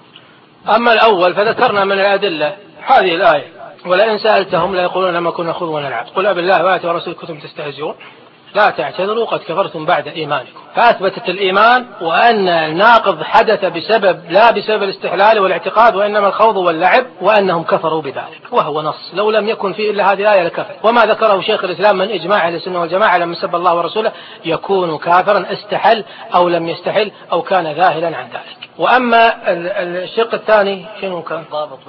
أما الأول فذكرنا من الأدلة هذه الآية: ولئن سألتهم لا يقولون لما كنا نخوض ونلعب قل أبالله وآياته ورسوله كنتم تستهزئون لا تعتذروا قد كفرتم بعد إيمانكم. فأثبتت الإيمان وأن الناقض حدث لا بسبب الاستحلال والاعتقاد وإنما الخوض واللعب، وأنهم كفروا بذلك، وهو نص لو لم يكن فيه إلا هذه الآية لكفر. وما ذكره شيخ الإسلام من إجماع أهل السنة والجماعة لما سب الله ورسوله يكون كافرا استحل أو لم يستحل أو كان ذاهلا عن ذلك. وأما الشق الثاني شنو كان؟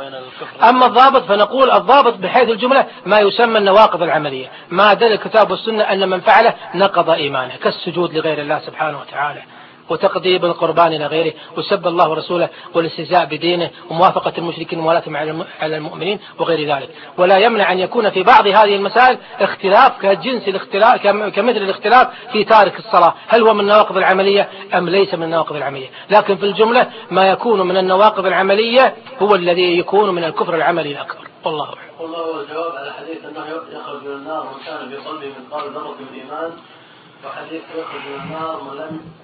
أما الضابط فنقول الضابط بحيث الجملة ما يسمى النواقض العملية، ما دل الكتاب والسنة أن من فعله نقض إيمانه، كالسجود لغير الله سبحانه وتعالى وتقديم القربان إلى غيره وسب الله ورسوله والاستهزاء بدينه وموافقة المشركين وموالاتهم على المؤمنين وغير ذلك. ولا يمنع أن يكون في بعض هذه المسائل اختلاف كجنس الاختلاف كمثل الاختلاف في تارك الصلاة، هل هو من النواقض العملية أم ليس من النواقض العملية، لكن في الجملة ما يكون من النواقض العملية هو الذي يكون من الكفر العملي الأكبر. والله أعلم. والله هو الجواب على حديث أنه يخرج من النار من كان في قلبه مثقال ذرة من إيمان، وحديث يخرج من النار من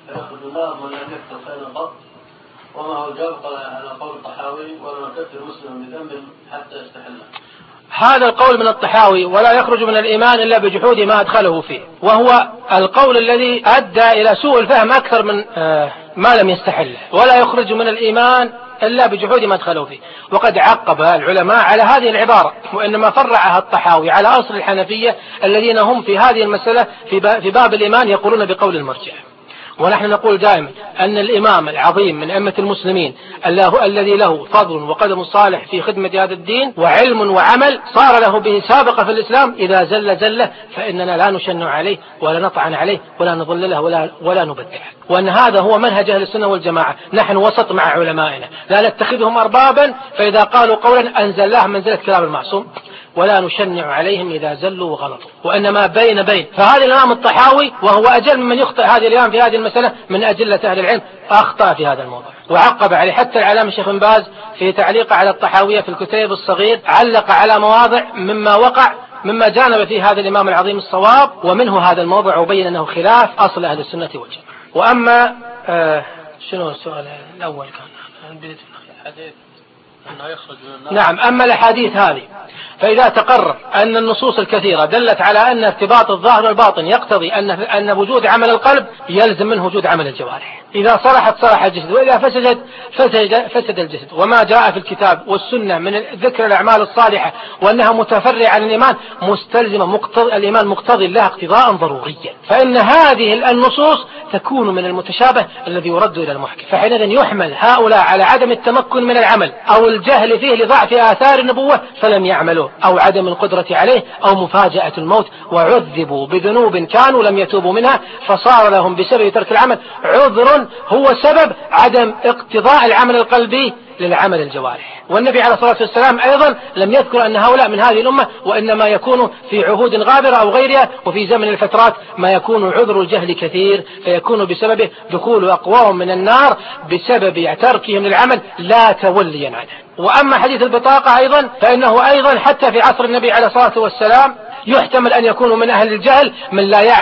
لم يكفر خيرا قط. وما هو الجواب على قول الطحاوي ولا نكفر مسلما بذنب حتى يستحله. هذا القول من الطحاوي ولا يخرج من الإيمان إلا بجحود ما أدخله فيه، وهو القول الذي أدى إلى سوء الفهم أكثر من ما لم يستحله. ولا يخرج من الإيمان إلا بجحود ما أدخله فيه. وقد عقب العلماء على هذه العبارة، وإنما فرعها الطحاوي على أصل الحنفية الذين هم في هذه المسألة في باب الإيمان يقولون بقول المرجئة. ونحن نقول دائما أن الإمام العظيم من أئمة المسلمين الذي له فضل وقدم صالح في خدمة هذا الدين وعلم وعمل صار له به سابقة في الإسلام، إذا زل فإننا لا نشنع عليه ولا نطعن عليه ولا نضلله ولا نبدعه. وأن هذا هو منهج أهل السنة والجماعة. نحن وسط مع علمائنا، لا نتخذهم أربابا فإذا قالوا قولا أنزل الله منزلة كلام المعصوم، ولا نشنع عليهم إذا زلوا وغلطوا، وإنما بين. فهذا الإمام الطحاوي وهو أجل من يخطئ هذه الأيام في هذه المسألة من أجلة أهل العلم أخطأ في هذا الموضوع وعقب عليه. حتى العلامة الشيخ بن باز في تعليق على الطحاوية في الكتيب الصغير علق على مواضع مما جانب في هذا الإمام العظيم الصواب، ومنه هذا الموضوع وبين أنه خلاف أصل أهل السنة والجماعة. وأما شنو السؤال الأول كان الحديث أنه يخرج من النار. نعم. أما الأحاديث هذه فإذا تقرر أن النصوص الكثيرة دلت على أن ارتباط الظاهر والباطن يقتضي أن وجود عمل القلب يلزم منه وجود عمل الجوارح. إذا صلحت صلح الجسد، وإذا فسد الجسد. وما جاء في الكتاب والسنة من ذكر الأعمال الصالحة وأنها متفرعة عن الإيمان مستلزمة الإيمان مقتضي لها اقتضاء ضروريا، فإن هذه النصوص تكون من المتشابه الذي يرد إلى المحكم. فحينئذ يحمل هؤلاء على عدم التمكن من العمل أو الجهل فيه لضعف آثار النبوة فلم يعملوا، أو عدم القدرة عليه، أو مفاجأة الموت، وعذبوا بذنوب كانوا لم يتوبوا منها فصار لهم بسبب ترك العمل عذر هو سبب عدم اقتضاء العمل القلبي للعمل الجوارح. والنبي عليه الصلاة والسلام أيضا لم يذكر أن هؤلاء من هذه الأمة، وإنما يكون في عهود غابرة أو غيرها وفي زمن الفترات ما يكون عذر الجهل كثير فيكون بسببه دخول أقوام من النار بسبب تركهم للعمل لا توليا عنه. وأما حديث البطاقة أيضا فإنه أيضا حتى في عصر النبي عليه الصلاة والسلام يحتمل أن يكونوا من أهل الجهل من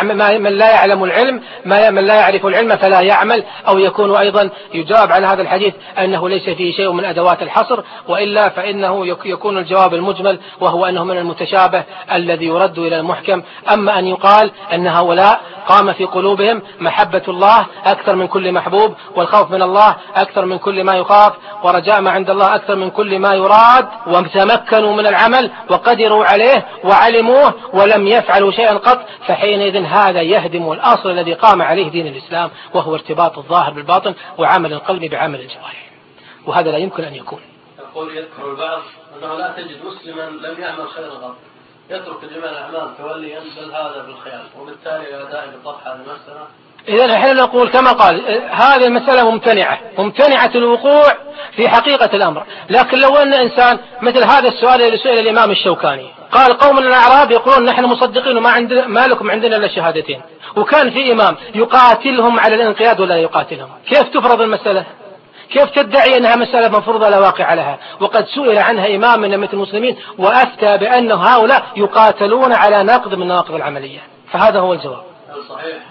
لا يعلم العلم من لا يعرف العلم فلا يعمل، أو يكون أيضا يجاب على هذا الحديث أنه ليس فيه شيء من أدوات الحصر، وإلا فإنه يكون الجواب المجمل وهو أنه من المتشابه الذي يرد إلى المحكم. أما أن يقال أن هؤلاء قام في قلوبهم محبة الله أكثر من كل محبوب، والخوف من الله أكثر من كل ما يخاف، ورجاء ما عند الله أكثر من كل ما يراد، وتمكنوا من العمل وقدروا عليه وعلموه ولم يفعلوا شيئا قط، فحينئذ هذا يهدم الأصل الذي قام عليه دين الإسلام وهو ارتباط الظاهر بالباطن وعمل القلب بعمل الجوارح، وهذا لا يمكن أن يكون. يقول يذكر البعض أنه لا تجد مسلما لم يعمل خيرا قط، يترك جميع الأعمال توليا بل هذا بالخيال، وبالتالي الأداء بطرح هذه المسألة. إذن نحن نقول كما قال هذه المسألة ممتنعة الوقوع في حقيقة الأمر. لكن لو أن إنسان مثل هذا السؤال اللي سئل الإمام الشوكاني قال قوم من الأعراب يقولون نحن مصدقين ما لكم عندنا إلا شهادتين، وكان في إمام يقاتلهم على الانقياد ولا يقاتلهم، كيف تفرض المسألة؟ كيف تدعي أنها مسألة مفروضة لا واقع لها؟ وقد سئل عنها إمام من أئمة المسلمين وأفتى بأن هؤلاء يقاتلون على نقض من نواقض العملية. فهذا هو الجواب. صحيح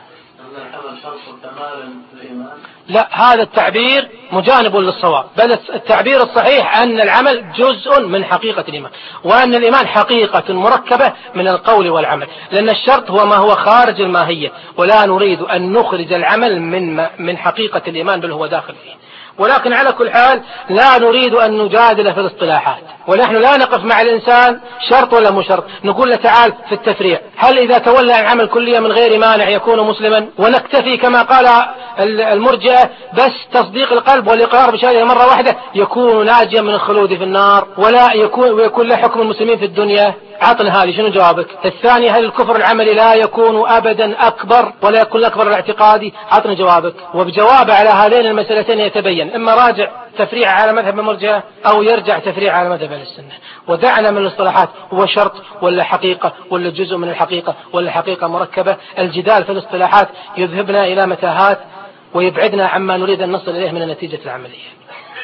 أن العمل شرط كمال الإيمان؟ لا، هذا التعبير مجانب للصواب، بل التعبير الصحيح أن العمل جزء من حقيقة الإيمان، وأن الإيمان حقيقة مركبة من القول والعمل، لأن الشرط هو ما هو خارج الماهية، ولا نريد أن نخرج العمل من حقيقة الإيمان بل هو داخل فيه. ولكن على كل حال لا نريد أن نجادل في الاصطلاحات، ونحن لا نقف مع الإنسان شرط ولا مو شرط، نقول له تعال في التفريع، هل إذا تولى العمل كليا من غير مانع يكون مسلما؟ ونكتفي كما قال المرجئة بس تصديق القلب والإقرار بشهادة مرة واحدة يكون ناجيا من الخلود في النار ولا يكون له حكم المسلمين في الدنيا؟ عطنا هذه، شنو جوابك؟ الثانية، هل الكفر العملي لا يكون أبدا أكبر ولا يكون أكبر الاعتقادي؟ عطنا جوابك. وبجواب على هذين المسألتين يتبين إما راجع تفريع على مذهب المرجئة أو يرجع تفريع على مذهب السنة. ودعنا من الاصطلاحات، هو شرط ولا حقيقة ولا جزء من الحقيقة ولا حقيقة مركبة. الجدال في الاصطلاحات يذهبنا إلى متاهات ويبعدنا عما نريد أن نصل إليه من النتيجة العملية.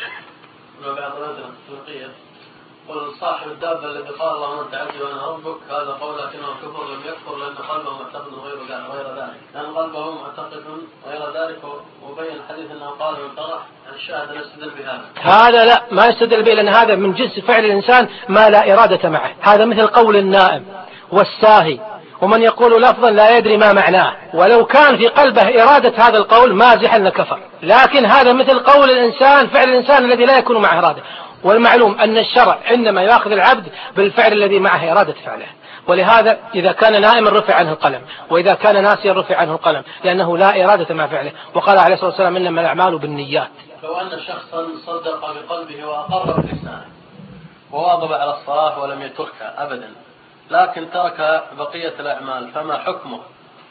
قل صاحب الدابة الذي قال اللهم أنت عبدي وأنا ربك، هذا قول لكنه كفر لم يكفر لأن قلبه معتقد غير ذلك، لأن قلبه معتقد غير ذلك. وبين الحديث أنه قال من طرح الشاهد لا يستدل بهذا. هذا لا، ما يستدل به، لأن هذا من جنس فعل الإنسان ما لا إرادة معه. هذا مثل قول النائم والساهي، ومن يقول لفظا لا يدري ما معناه، ولو كان في قلبه إرادة هذا القول مازحا لكفر. لكن هذا مثل قول الإنسان، فعل الإنسان الذي لا يكون معه إرادة. والمعلوم أن الشرع إنما يأخذ العبد بالفعل الذي معه إرادة فعله، ولهذا إذا كان نائما رفع عنه القلم، وإذا كان ناسيا رفع عنه القلم، لأنه لا إرادة مع فعله. وقال عليه الصلاة والسلام إنما الأعمال بالنيات. لو أن شخصا صدق بقلبه وأقر بلسانه وواظب على الصلاة ولم يتركها أبدا، لكن ترك بقية الأعمال، فما حكمه؟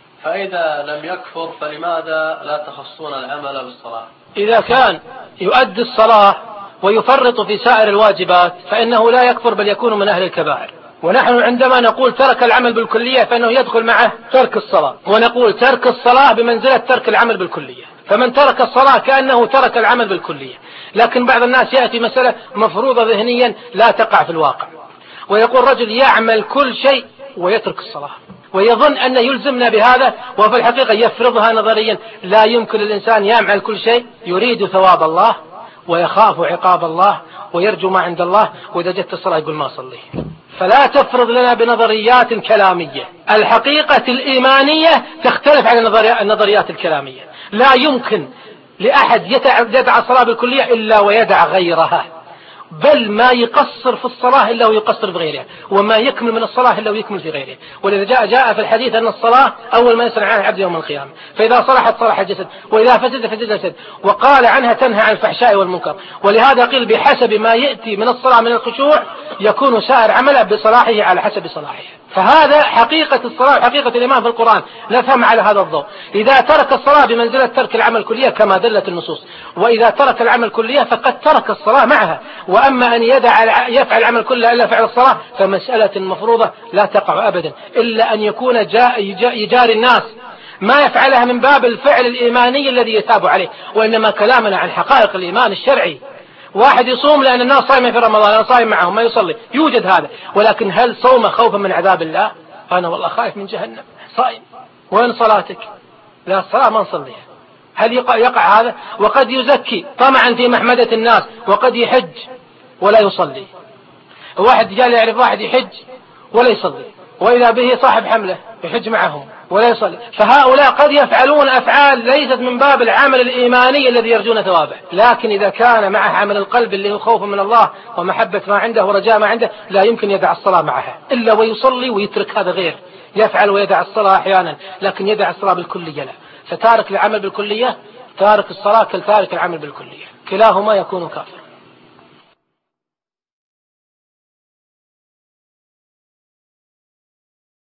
فإذا لم يكفر فلماذا لا تخصون العمل بالصلاة؟ إذا كان يؤدي الصلاة ويفرط في سائر الواجبات فإنه لا يكفر بل يكون من أهل الكبائر. ونحن عندما نقول ترك العمل بالكلية فإنه يدخل معه ترك الصلاة، ونقول ترك الصلاة بمنزلة ترك العمل بالكلية. فمن ترك الصلاة كأنه ترك العمل بالكلية. لكن بعض الناس يأتي مسألة مفروضة ذهنيا لا تقع في الواقع، ويقول رجل يعمل كل شيء ويترك الصلاة ويظن أن يلزمنا بهذا، وفي الحقيقة يفرضها نظريا. لا يمكن الإنسان يعمل كل شيء يريد ثواب الله ويخاف عقاب الله ويرجو ما عند الله، وإذا جت الصلاة يقول ما صلي. فلا تفرض لنا بنظريات كلامية. الحقيقة الإيمانية تختلف عن النظريات الكلامية. لا يمكن لأحد يدع الصلاة بالكلية إلا ويدع غيرها، بل ما يقصر في الصلاة إلا ويقصر في غيرها، وما يكمل من الصلاة إلا ويكمل في غيرها. ولذا جاء في الحديث أن الصلاة أول ما يسأل عنها العبد يوم القيامة، فإذا صلحت صلح الجسد وإذا فسد فسد الجسد. وقال عنها تنهى عن الفحشاء والمنكر. ولهذا قيل بحسب ما يأتي من الصلاة من الخشوع يكون سائر عمله بصلاحه على حسب صلاحه. فهذا حقيقة الصلاة وحقيقة الإيمان في القرآن، نفهم على هذا الضوء. إذا ترك الصلاة بمنزلة ترك العمل كلية كما دلت النصوص، وإذا ترك العمل كلية فقد ترك الصلاة معها. وأما أن يفعل العمل كله إلا فعل الصلاة فمسألة مفروضة لا تقع أبدا، إلا أن يكون يجاري الناس ما يفعلها من باب الفعل الإيماني الذي يتاب عليه. وإنما كلامنا عن حقائق الإيمان الشرعي. واحد يصوم لأن الناس صايمة في رمضان، أنا صايم معهم، ما يصلي، يوجد هذا. ولكن هل صوم خوفا من عذاب الله؟ أنا والله خايف من جهنم صائم. وين صلاتك؟ لا، الصلاة ما نصليها. هل يقع هذا؟ وقد يزكي طمعا في محمدة الناس، وقد يحج ولا يصلي. واحد جاء يعرف واحد يحج ولا يصلي، وإذا به صاحب حملة يحج معهم ولا يصلي. فهؤلاء قد يفعلون أفعال ليست من باب العمل الإيماني الذي يرجون ثوابه. لكن إذا كان معه عمل القلب اللي هو خوف من الله ومحبة ما عنده ورجاء ما عنده لا يمكن يدع الصلاة معها إلا ويصلي ويترك. هذا غير، يفعل ويدع الصلاة أحيانا، لكن يدع الصلاة بالكلية لا. فتارك العمل بالكلية تارك الصلاة كالتارك العمل بالكلية، كلاهما يكون كافر.